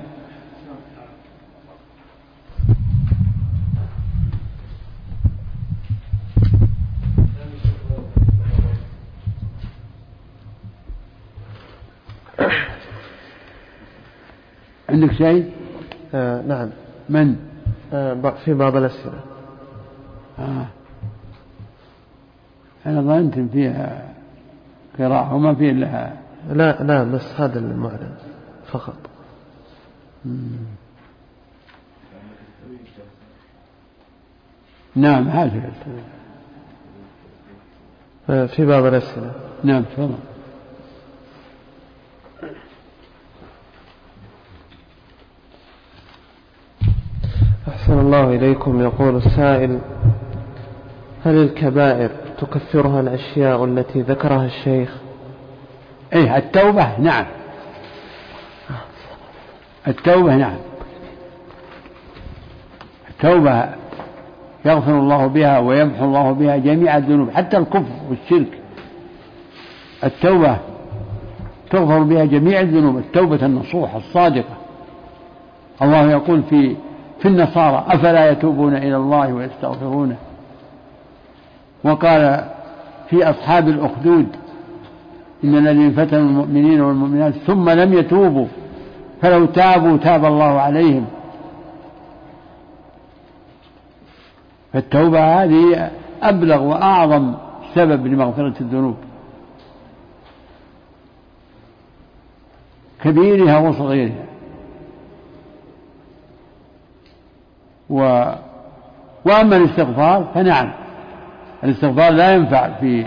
عندك شيء؟ نعم. من؟ في بعض الأسئلة. أنا ظننت فيها قراءة وما فيه لها. لا بس هذا المعلن فقط. نعم هذا في بعض الأسئلة. نعم تفضل. أحسن الله إليكم. يقول السائل: هل الكبائر تكفرها الأشياء التي ذكرها الشيخ؟ إيه، التوبة نعم، التوبة نعم، التوبة يغفر الله بها ويمحو الله بها جميع الذنوب حتى الكفر والشرك. التوبة تغفر بها جميع الذنوب، التوبة النصوح الصادقة. الله يقول في النصارى: أفلا يتوبون إلى الله ويستغفرونه. وقال في أصحاب الأخدود: إن الذين فتنوا المؤمنين والمؤمنات ثم لم يتوبوا فلو تابوا تاب الله عليهم. فالتوبة هذه أبلغ وأعظم سبب لمغفرة الذنوب. كبيرها وصغيرها. وأما الاستغفار فنعم، الاستغفار لا ينفع في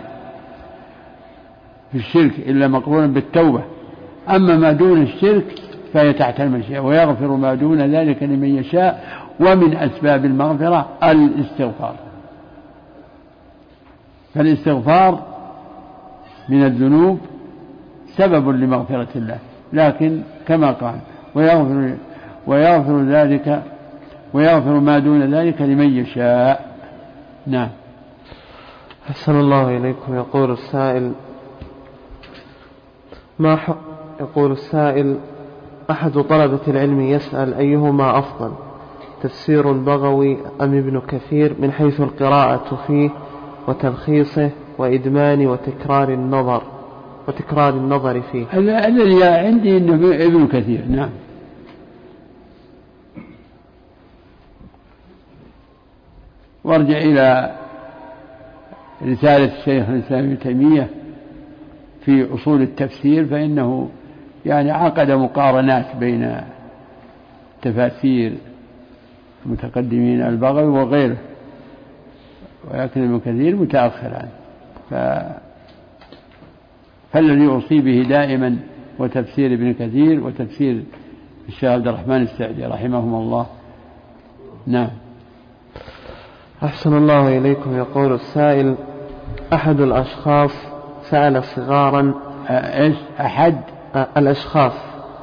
الشرك إلا مقرونا بالتوبة. أما ما دون الشرك فهي تحت المشيئة، ويغفر ما دون ذلك لمن يشاء. ومن أسباب المغفرة الاستغفار، فالاستغفار من الذنوب سبب لمغفرة الله، لكن كما قال ويغفر ما دون ذلك لمن يشاء. نعم. أحسن الله إليكم. يقول السائل أحد طلبة العلم يسأل أيهما أفضل، تفسير البغوي أم ابن كثير، من حيث القراءة فيه وتلخيصه وإدمان وتكرار النظر فيه؟ الذي عندي إنه ابن كثير. نعم. وارجع إلى رسالة الشيخ الإسلام ابن تيمية في أصول التفسير، فإنه يعني عقد مقارنات بين تفاسير المتقدمين البغوي وغيره، ولكن ابن كثير متأخر عنه. فالذي أوصي به دائما وتفسير ابن كثير وتفسير الشيخ عبد الرحمن السعدي رحمهم الله. نعم. أحسن الله إليكم. يقول السائل أحد الأشخاص سأل صغارا أحد الأشخاص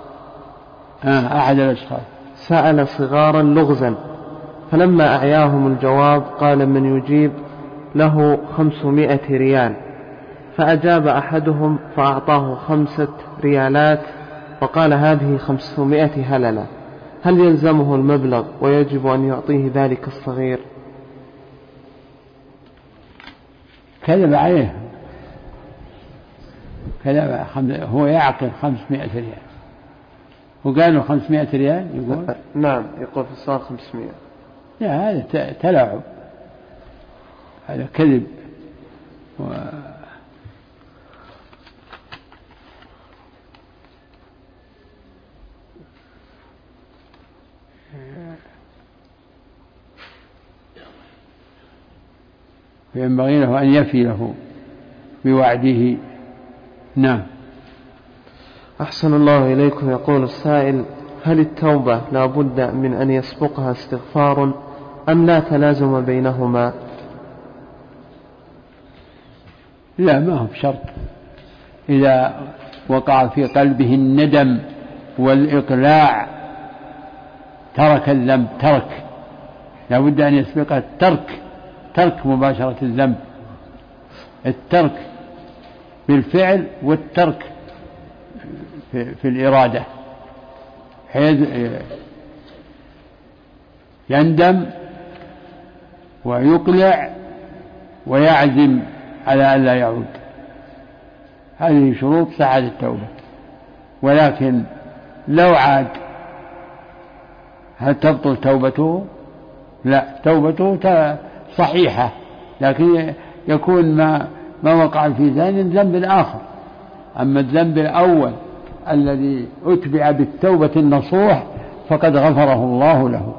سأل صغارا لغزا، فلما أعياهم الجواب قال من يجيب له 500 ريال، فأجاب أحدهم فأعطاه 5 ريالات وقال هذه 500 هللة، هل يلزمه المبلغ ويجب أن يعطيه ذلك الصغير؟ كذب عليه، هو يعقل 500 ريال وقالوا 500 ريال يقول. نعم يقول في الصار 500. لا، هذا تلاعب، هذا كذب. فينبغي له أن يفي له بوعده. نعم. أحسن الله إليكم. يقول السائل هل التوبة لا بد من أن يسبقها استغفار أم لا تلازم بينهما؟ لا، ما هو بشرط. إذا وقع في قلبه الندم والإقلاع ترك الذنب، لا بد أن يسبقها ترك مباشرة الذنب، الترك بالفعل والترك في الإرادة، حيث يندم ويقلع ويعزم على أن لا يعود. هذه شروط صحة التوبة. ولكن لو عاد هل تبطل توبته؟ لا، توبته صحيحة، لكن يكون ما وقع في ثاني الذنب الآخر. أما الذنب الأول الذي أتبع بالتوبة النصوح فقد غفره الله له.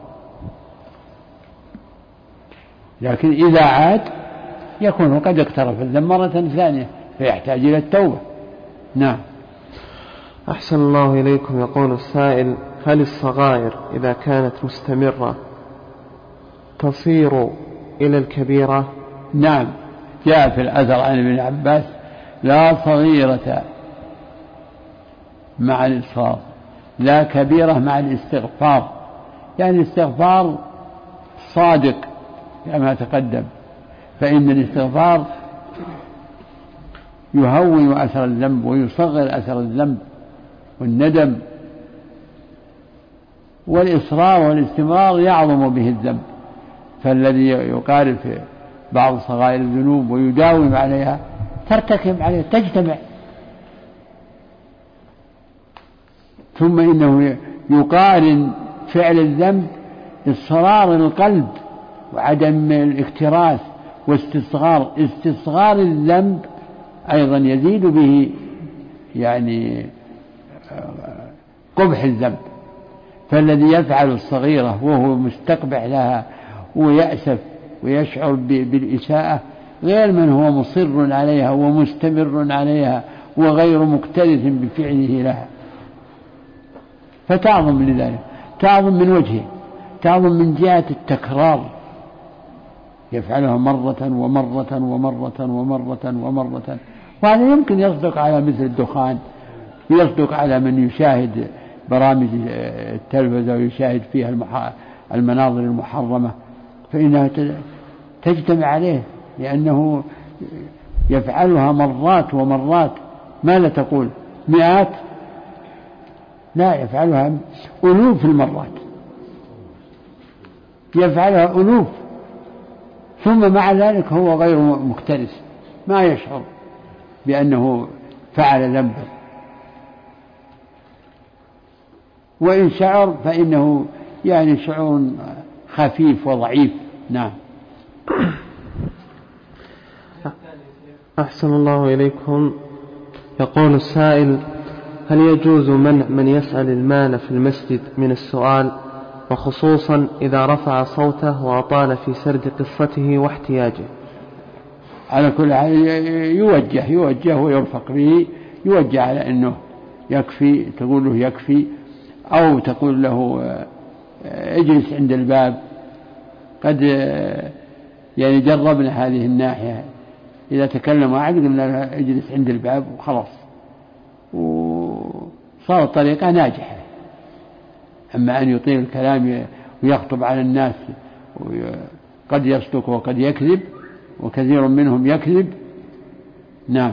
لكن إذا عاد يكون قد اقترف الذنب مرة ثانية فيحتاج إلى التوبة. نعم. أحسن الله إليكم. يقول السائل هل الصغائر إذا كانت مستمرة تصير إلى الكبيرة؟ نعم، جاء في الأثر عن ابن عباس لا صغيرة مع الإصرار، لا كبيرة مع الاستغفار. يعني الاستغفار صادق كما تقدم، فإن الاستغفار يهون أثر الذنب ويصغر أثر الذنب والندم، والإصرار والاستمرار يعظم به الذنب. فالذي يقارب في بعض صغائر الذنوب ويداوم عليها ترتكب عليها تجتمع، ثم إنه يقارن فعل الذنب إصرار القلب وعدم الاكتراث استصغار الذنب أيضا يزيد به يعني قبح الذنب. فالذي يفعل الصغيرة وهو مستقبح لها ويأسف ويشعر بالإساءة غير من هو مصر عليها ومستمر عليها وغير مكترث بفعله لها، فتعظم لذلك، تعظم من وجهه، تعظم من جهة التكرار، يفعلها مرة ومرة ومرة ومرة ومرة. وهذا يمكن يصدق على مثل الدخان، يصدق على من يشاهد برامج التلفزة ويشاهد فيها المناظر المحرمة، فإنها تجتمع عليه لأنه يفعلها مرات ومرات، ما لا تقول مئات، لا، يفعلها ألوف المرات، يفعلها ألوف، ثم مع ذلك هو غير مكترث، ما يشعر بأنه فعل ذنبا، وإن شعر فإنه يعني شعور خفيف وضعيف. نعم. أحسن الله إليكم. يقول السائل: هل يجوز منع من يسأل المال في المسجد من السؤال، وخصوصا إذا رفع صوته وأطال في سرد قصته واحتياجه؟ على كل حال يوجه ويرفق به، يوجه على أنه يكفي، تقول له يكفي، أو تقول له اجلس عند الباب. قد يعني جربنا هذه الناحية، إذا تكلم واحد قلنا له اجلس عند الباب وخلاص، وصار الطريقة ناجحة. أما أن يطيل الكلام ويخطب على الناس، قد يصدق وقد يكذب، وكثير منهم يكذب. نعم.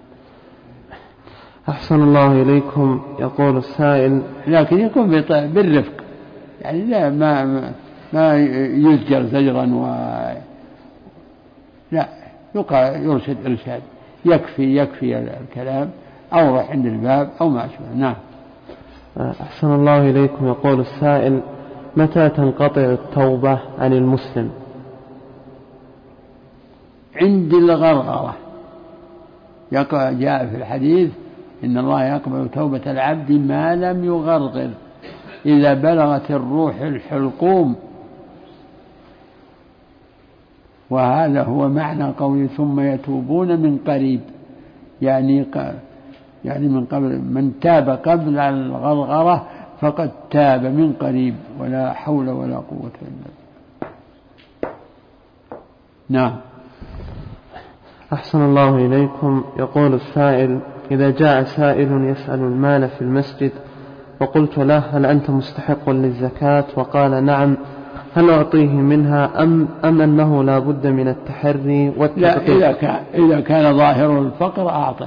أحسن الله إليكم. يقول السائل: لكن يكون بالرفق، يعني لا ما يزجر زجرا لا، يرشد إرشاد، يكفي الكلام، أو روح عند الباب أو ما أشبه. نعم. أحسن الله إليكم. يقول السائل: متى تنقطع التوبة عن المسلم؟ عند الغرغرة. جاء في الحديث: إن الله يقبل توبة العبد ما لم يغرغر، إذا بلغت الروح الحلقوم. وهذا هو معنى قوله ثم يتوبون من قريب، يعني من قبل، من تاب قبل الغرغرة فقد تاب من قريب، ولا حول ولا قوة إلا بالله. نعم. أحسن الله إليكم. يقول السائل: إذا جاء سائل يسأل المال في المسجد وقلت له: هل أنت مستحق للزكاة؟ وقال: نعم، هل أعطيه منها أم أنه لا بد من التحري والتدقيق؟ لا، إذا كان ظاهر الفقر أعطه.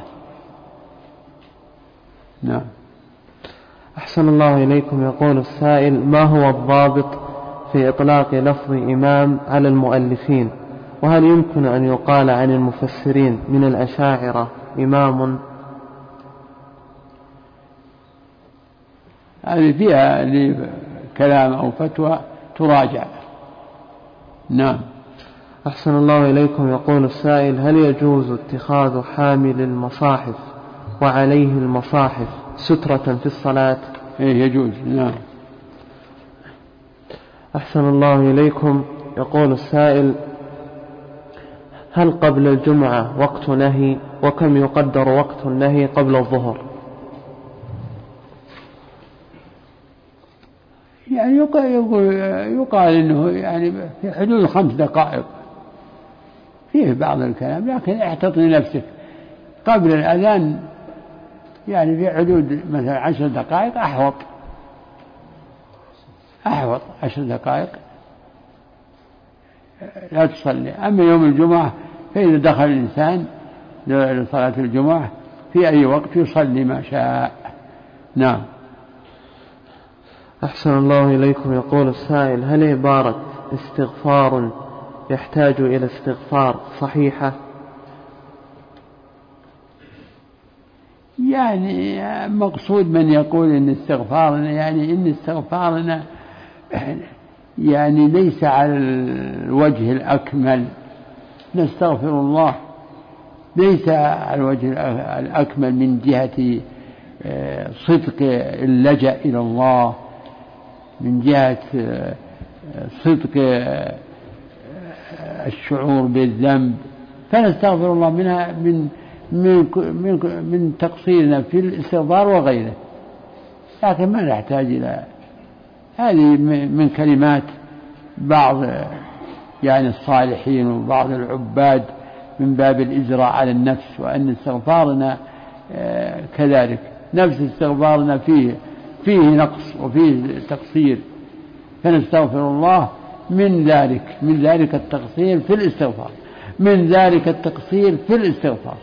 نعم. أحسن الله إليكم. يقول السائل: ما هو الضابط في إطلاق لفظ إمام على المؤلفين؟ وهل يمكن أن يقال عن المفسرين من الأشاعرة إمام؟ هذه فيها كلام أو فتوى تراجع. نعم. أحسن الله إليكم. يقول السائل: هل يجوز اتخاذ حامل المصاحف وعليه المصاحف سترة في الصلاة؟ يجوز. نعم. أحسن الله إليكم. يقول السائل: هل قبل الجمعة وقت نهي؟ وكم يقدر وقت النهي قبل الظهر؟ يعني يقال إنه يعني في حدود 5 دقائق، فيه بعض الكلام، لكن احتط لنفسك قبل الأذان، يعني في حدود مثلا 10 دقائق أحوط 10 دقائق لا تصلي. أما يوم الجمعة فإذا دخل الإنسان لصلاة الجمعة في أي وقت يصلي ما شاء. نعم. أحسن الله إليكم. يقول السائل: هل عبارة استغفار يحتاج إلى استغفار صحيحة؟ يعني مقصود من يقول إن استغفارنا، يعني إن استغفارنا يعني ليس على الوجه الأكمل، نستغفر الله ليس على الوجه الأكمل من جهة صدق اللجأ إلى الله، من جهة صدق الشعور بالذنب، فنستغفر الله منها من تقصيرنا في الاستغفار وغيره. لكن ما نحتاج إلى هذه من كلمات بعض يعني الصالحين وبعض العباد من باب الإجراء على النفس، وأن استغفارنا كذلك نفس استغفارنا فيه نقص وفيه تقصير، فنستغفر الله من ذلك التقصير في الاستغفار، من ذلك التقصير في الاستغفار.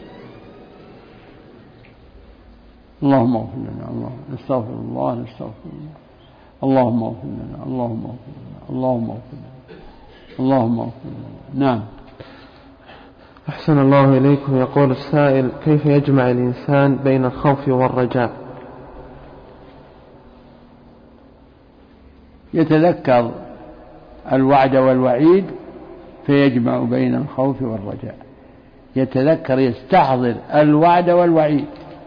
اللهم اغفر لنا، اللهم نستغفر الله، نستغفر الله، اللهم اغفر لنا، اللهم اغفر لنا، اللهم اغفر لنا، اللهم اغفر لنا. نعم. أحسن الله إليكم. يقول السائل: كيف يجمع الإنسان بين الخوف والرجاء؟ يتذكر الوعد والوعيد فيجمع بين الخوف والرجاء، يتذكر يستحضر الوعد والوعيد.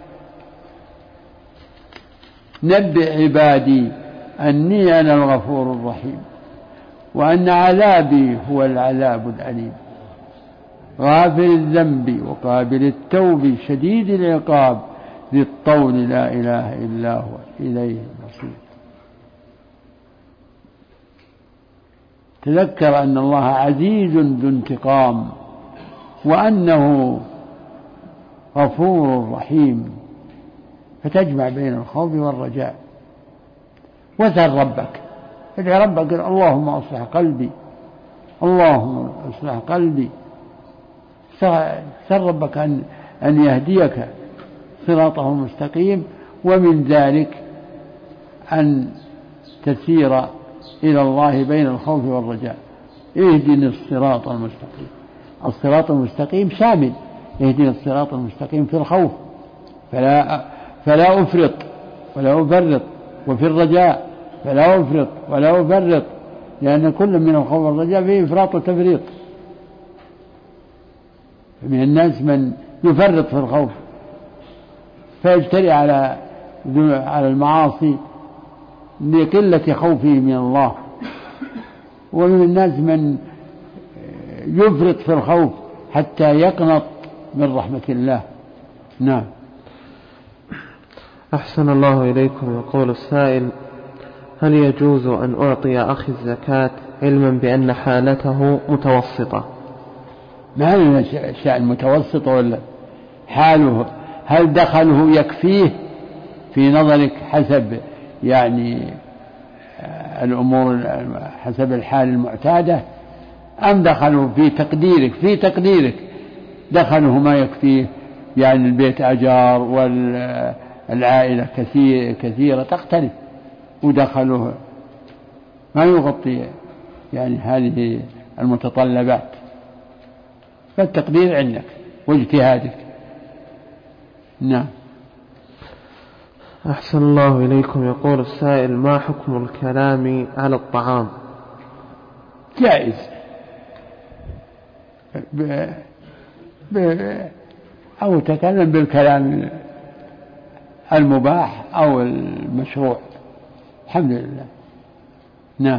نبئ عبادي أني أنا الغفور الرحيم وأن عذابي هو العذاب الأليم، غافر الذنب وقابل التوب شديد العقاب ذي الطول لا إله إلا هو إليه المصير. تذكر أن الله عزيز ذو انتقام، وأنه غفور رحيم، فتجمع بين الخوف والرجاء. واسأل ربك، ادعي ربك: اللهم أصلح قلبي، اللهم أصلح قلبي. سأل ربك أن يهديك صراطه المستقيم، ومن ذلك أن تسير إلى الله بين الخوف والرجاء. اهدنا الصراط المستقيم. الصراط المستقيم شامل، اهدنا الصراط المستقيم في الخوف فلا أفرط ولا أفرط، وفي الرجاء فلا أفرط ولا أفرط، لأن كل من الخوف والرجاء فيه إفراط وتفريط. من الناس من يفرط في الخوف فيجترئ على المعاصي لقلة خوفه من الله، ومن الناس من يفرط في الخوف حتى يقنط من رحمة الله. نعم. أحسن الله إليكم. يقول السائل: هل يجوز أن أعطي أخي الزكاة علما بأن حالته متوسطة؟ ما هل شأن متوسط ولا حاله؟ هل دخله يكفيه في نظرك حسب يعني الأمور حسب الحال المعتادة، أم دخله في تقديرك دخله ما يكفيه؟ يعني البيت أجار والعائلة كثيرة تختلف، ودخله ما يغطي يعني هذه المتطلبات، فالتقدير عندك واجتهادك. نعم. أحسن الله إليكم. يقول السائل: ما حكم الكلام على الطعام؟ جائز، أو تكلم بالكلام المباح أو المشروع، الحمد لله. نعم.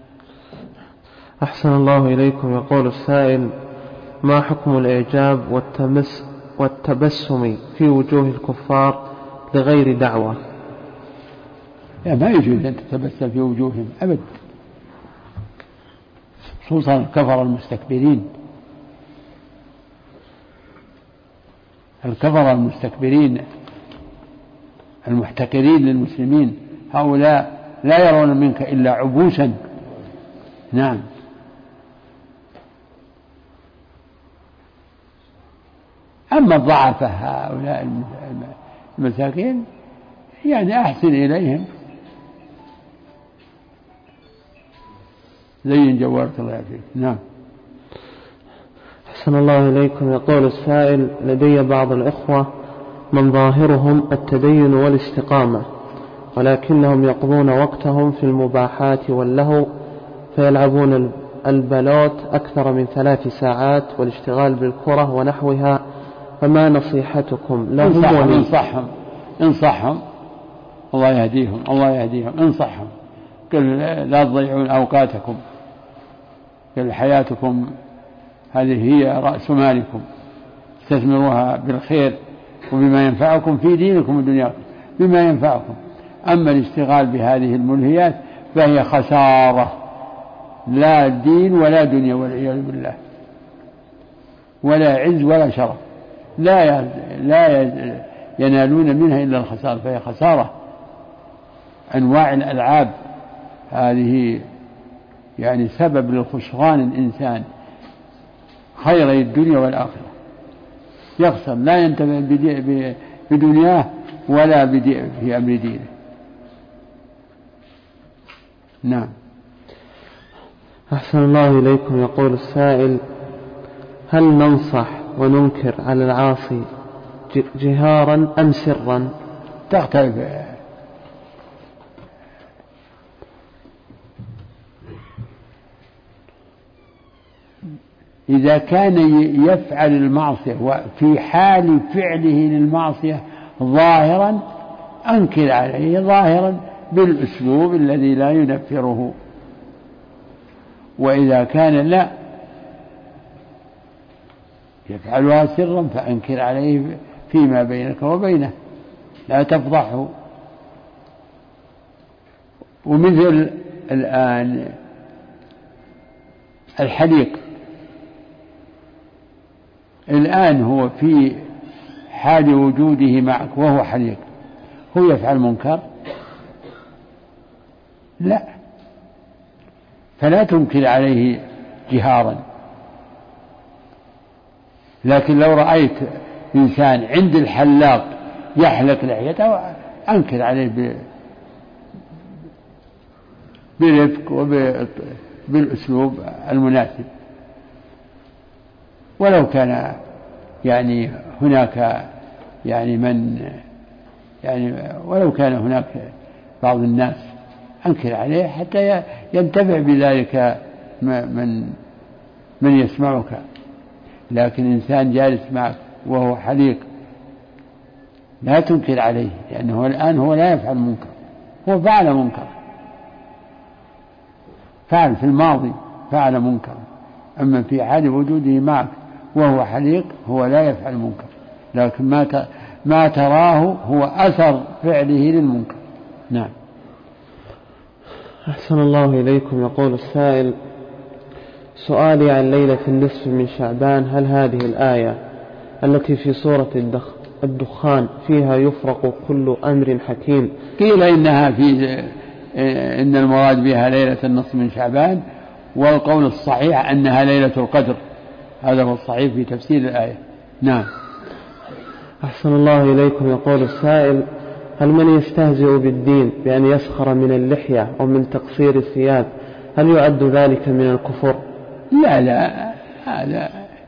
أحسن الله إليكم. يقول السائل: ما حكم الإعجاب والتبسم في وجوه الكفار لغير دعوة؟ ما يجوز أن تتبسم في وجوههم أبدا، خصوصا الكفر المستكبرين المحتقرين للمسلمين، هؤلاء لا يرون منك إلا عبوسا. نعم. أما الضعفاء هؤلاء المساكين يعني أحسن إليهم، زين جوارك الله يعافيك. نعم. أحسن الله إليكم. يقول السائل: لدي بعض الإخوة من ظاهرهم التدين والاستقامة، ولكنهم يقضون وقتهم في المباحات واللهو، فيلعبون البلوت أكثر من 3 ساعات والاشتغال بالكرة ونحوها، فما نصيحتكم لهم؟ انصحهم، الله يهديهم الله يهديهم، انصحهم، قل لا تضيعون أوقاتكم، قل حياتكم هذه هي رأس مالكم، استثمروها بالخير وبما ينفعكم في دينكم ودنياكم، بما ينفعكم. أما الاشتغال بهذه الملهيات فهي خسارة، لا دين ولا دنيا والعياذ بالله، ولا عز ولا شرف، لا ينالون منها إلا الخسارة، فهي خسارة. أنواع الألعاب هذه يعني سبب للخسران الإنسان خيري الدنيا والآخرة، يخسر، لا ينتفع بدنياه ولا في أمر دينه. نعم. أحسن الله إليكم. يقول السائل: هل ننصح وننكر على العاصي جهارا أم سرا؟ تختلف. إذا كان يفعل المعصية وفي حال فعله للمعصية ظاهرا أنكر عليه ظاهرا بالأسلوب الذي لا ينفره، وإذا كان لا يفعلها سرا فأنكر عليه فيما بينك وبينه، لا تفضحه. ومثل الآن الحليق، الآن هو في حال وجوده معك وهو حليق، هو يفعل منكر؟ لا، فلا تنكر عليه جهارا. لكن لو رأيت إنسان عند الحلاق يحلق لحيته أنكر عليه برفق وبالأسلوب المناسب، ولو كان يعني هناك ولو كان هناك بعض الناس أنكر عليه حتى ينتفع بذلك من يسمعك. لكن إنسان جالس معك وهو حليق لا تنكر عليه، لأنه الآن هو لا يفعل منكر، هو فعل منكر، فعل في الماضي فعل منكر. أما في حال وجوده معك وهو حليق هو لا يفعل منكر، لكن ما تراه هو أثر فعله للمنكر. نعم. أحسن الله إليكم. يقول السائل: سؤالي عن ليلة النصف من شعبان، هل هذه الآية التي في سورة الدخان فيها يفرق كل أمر حكيم؟ قيل إن المراد بها ليلة النصف من شعبان، والقول الصحيح أنها ليلة القدر، هذا هو الصحيح في تفسير الآية. نعم. أحسن الله إليكم. يقول السائل: هل من يستهزئ بالدين بأن يسخر من اللحية أو من تقصير الثياب هل يعد ذلك من الكفر؟ لا، هذا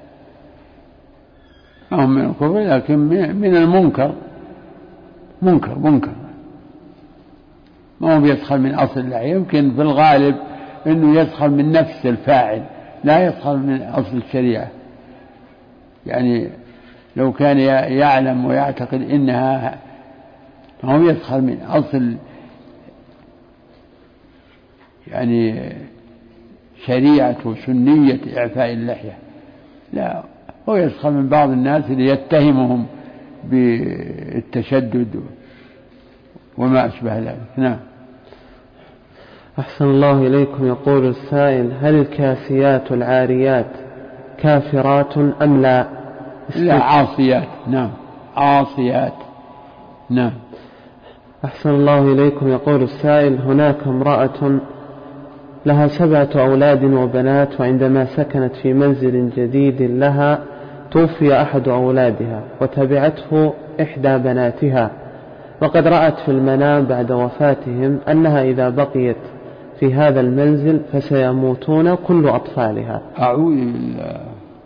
ما هو من الكفر، لكن من المنكر، منكر ما هو بيسخر من أصل اللحية. يمكن في الغالب أنه يسخر من نفس الفاعل، لا يسخر من أصل الشريعة. يعني لو كان يعلم ويعتقد إنها، هو يسخر من أصل يعني شريعة وسنية إعفاء اللحية، لا، هو يسخر من بعض الناس اللي يتهمهم بالتشدد وما أشبه ذلك. نعم. أحسن الله إليكم. يقول السائل: هل الكاسيات العاريات كافرات أم لا؟ لا، عاصيات. نعم، عاصيات. نعم. أحسن الله إليكم. يقول السائل: هناك امرأة لها 7 أولاد وبنات، وعندما سكنت في منزل جديد لها توفي أحد أولادها وتبعته إحدى بناتها، وقد رأت في المنام بعد وفاتهم أنها إذا بقيت في هذا المنزل فسيموتون كل أطفالها. أعوذ بالله.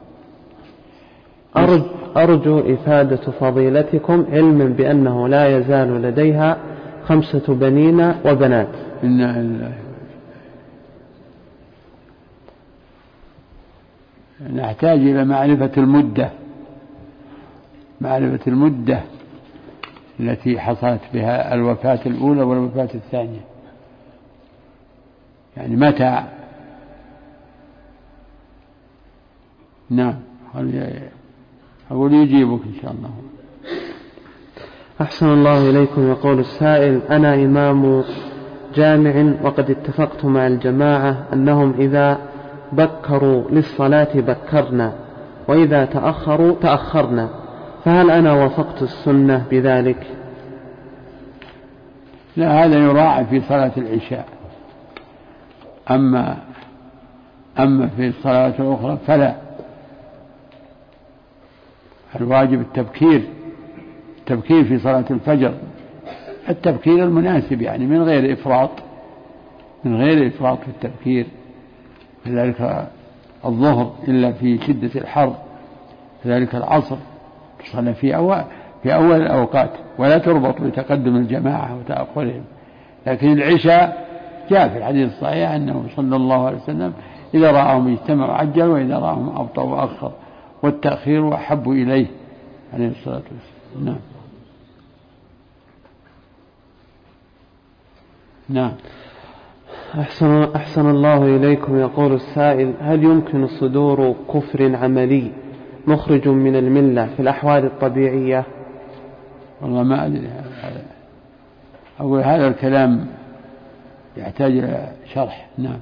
أرجو إفادة فضيلتكم علما بأنه لا يزال لديها 5 بنين وبنات. نحتاج إلى معرفة المدة التي حصلت بها الوفاة الأولى والوفاة الثانية، يعني متى. نعم، أقول يجيبك إن شاء الله. أحسن الله إليكم. يقول السائل: أنا إمام جامع وقد اتفقت مع الجماعة أنهم إذا بكروا للصلاة بكرنا وإذا تأخروا تأخرنا، فهل أنا وافقت السنة بذلك؟ لا، هذا يراعي في صلاة العشاء، أما في الصلاة الأخرى فلا. الواجب التبكير في صلاة الفجر، التبكير المناسب، يعني من غير إفراط في التبكير. كذلك الظهر إلا في شدة الحر، كذلك العصر تصلى في أول الأوقات، ولا تربط بتقدم الجماعة وتأخرهم. لكن العشاء جاء في الحديث الصحيح أنه صلى الله عليه وسلم إذا رآهم اجتمعوا عجل وإذا رآهم أبطأوا وأخر، والتأخير أحب إليه عليه الصلاة والسلام. نعم. أحسن الله إليكم. يقول السائل: هل يمكن صدور كفر عملي مخرج من الملة في الأحوال الطبيعية؟ والله ما أدري، أقول هذا الكلام يحتاج إلى شرح. نعم.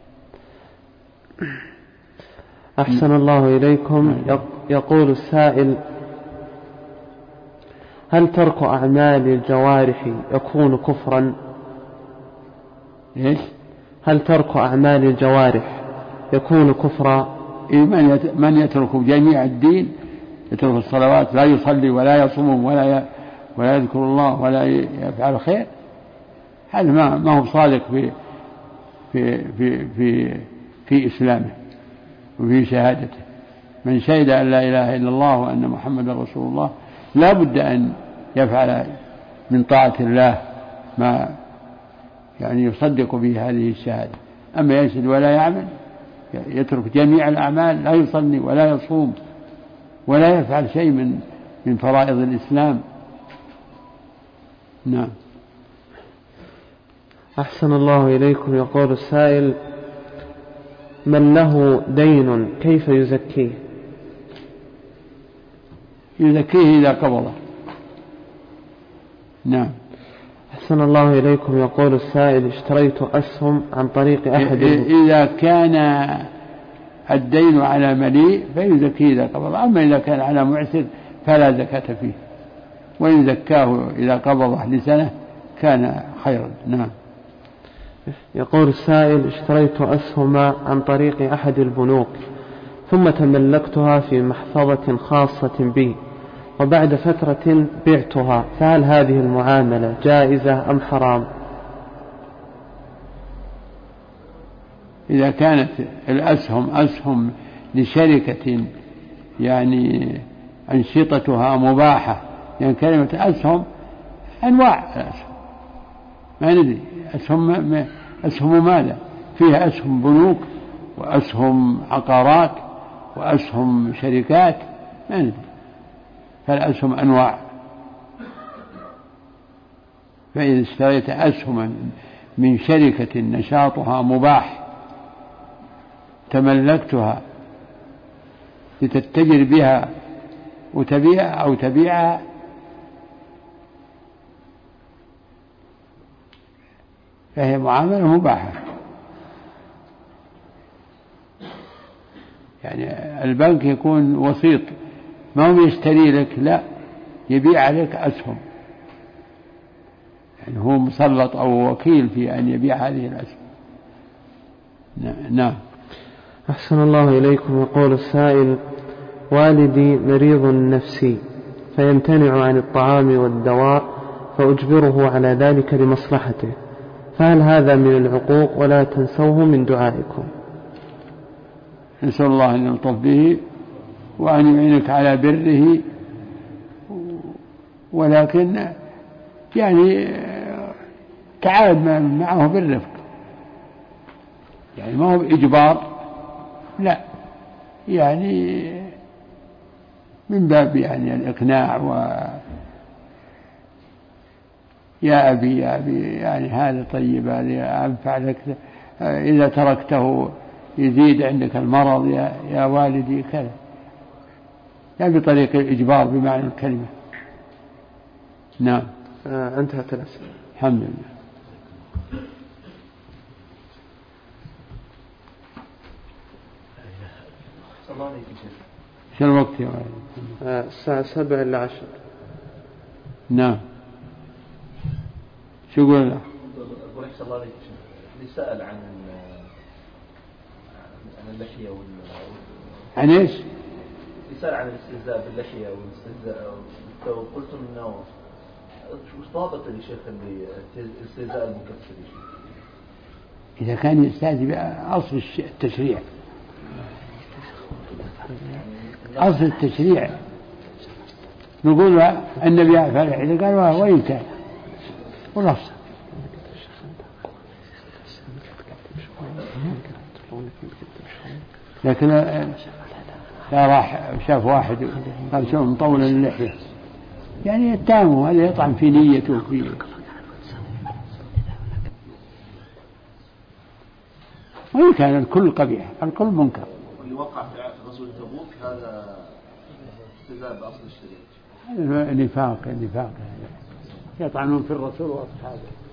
أحسن الله إليكم. يقول السائل: هل ترك أعمال الجوارح يكون كفرا؟ إيش؟ هل ترك أعمال الجوارح يكون كفرا؟ من يترك جميع الدين، يترك الصلوات، لا يصلي ولا يصوم ولا يذكر الله ولا يفعل خير، هذا ما هو صادق في إسلامه وفي شهادته. من شهد أن لا إله إلا الله وأن محمد رسول الله لا بد أن يفعل من طاعة الله ما يعني يصدق به هذه الشهادة. أما يشهد ولا يعمل، يترك جميع الأعمال، لا يصلي ولا يصوم ولا يفعل شيء من فرائض الإسلام. نعم. أحسن الله إليكم. يقول السائل: من له دين كيف يزكيه؟ يزكيه إذا قبضه. نعم. أحسن الله إليكم. يقول السائل: اشتريت أسهم عن طريق أحد إذا كان الدين على مليء فيزكيه إذا قبضه، أما إذا كان على معسر فلا زكاة فيه، وإن زكاه إذا قبضه لسنة كان خيرا. نعم. يقول السائل: اشتريت أسهم عن طريق أحد البنوك ثم تملكتها في محفظة خاصة بي، وبعد فترة بعتها، فهل هذه المعاملة جائزة أم حرام؟ إذا كانت الأسهم أسهم لشركة يعني أنشطتها مباحة، يعني كلمة أسهم أنواع الأسهم ما ندري أسهم ماذا؟ فيها أسهم بنوك وأسهم عقارات وأسهم شركات ما ندري، فالأسهم أنواع. فإذا اشتريت أسهما من شركة نشاطها مباح تملكتها لتتجر بها وتبيع أو تبيعها فهي معاملة مباحة. يعني البنك يكون وسيط، ما هو يشتري لك، لا، يبيع عليك أسهم، يعني هو مسلط أو وكيل في أن يبيع هذه الأسهم. نعم. أحسن الله إليكم. يقول السائل: والدي مريض نفسي فيمتنع عن الطعام والدواء فأجبره على ذلك لمصلحته، فهل هذا من العقوق ولا تنسوه من دعائكم؟ نسأل الله أن يلطف به وأن يعينك على بره، ولكن يعني تعامل معه بالرفق، يعني ما هو بإجبار، لا، يعني من باب يعني الإقناع يا أبي يا أبي، يعني هذا طيب، هذا أنفع لك، إذا تركته يزيد عندك المرض، يا والدي كذا، يعني بطريق الإجبار بمعنى الكلمة. نعم. انتهت الأسئلة الحمد لله. شو الوقت يا ولد؟ الساعة 7 إلى 10. نعم. شو يقول له؟ أقول أحسن الله عليك، اللي سأل عن اللحية عن إيش؟ اللي سأل عن الاستهزاء باللحية والاستهزاء، وقلت إنه وش ضابط يا شيخ الاستهزاء المكفر؟ إذا كان يستهزئ بأصل التشريع، أصل التشريع نقول النبي فعل، إذا قال وإن كان ونص. لكن لا راح شاف واحد قال شو مطول اللحية، يعني يتهمه، هذا يطعن في نيته فيه. وإن كان الكل قبيح، الكل منكر. واللي وقع في غزوة تبوك هذا استهزاء بأصل الشريعة. نفاق يطعنون في الرسول وأصحابه.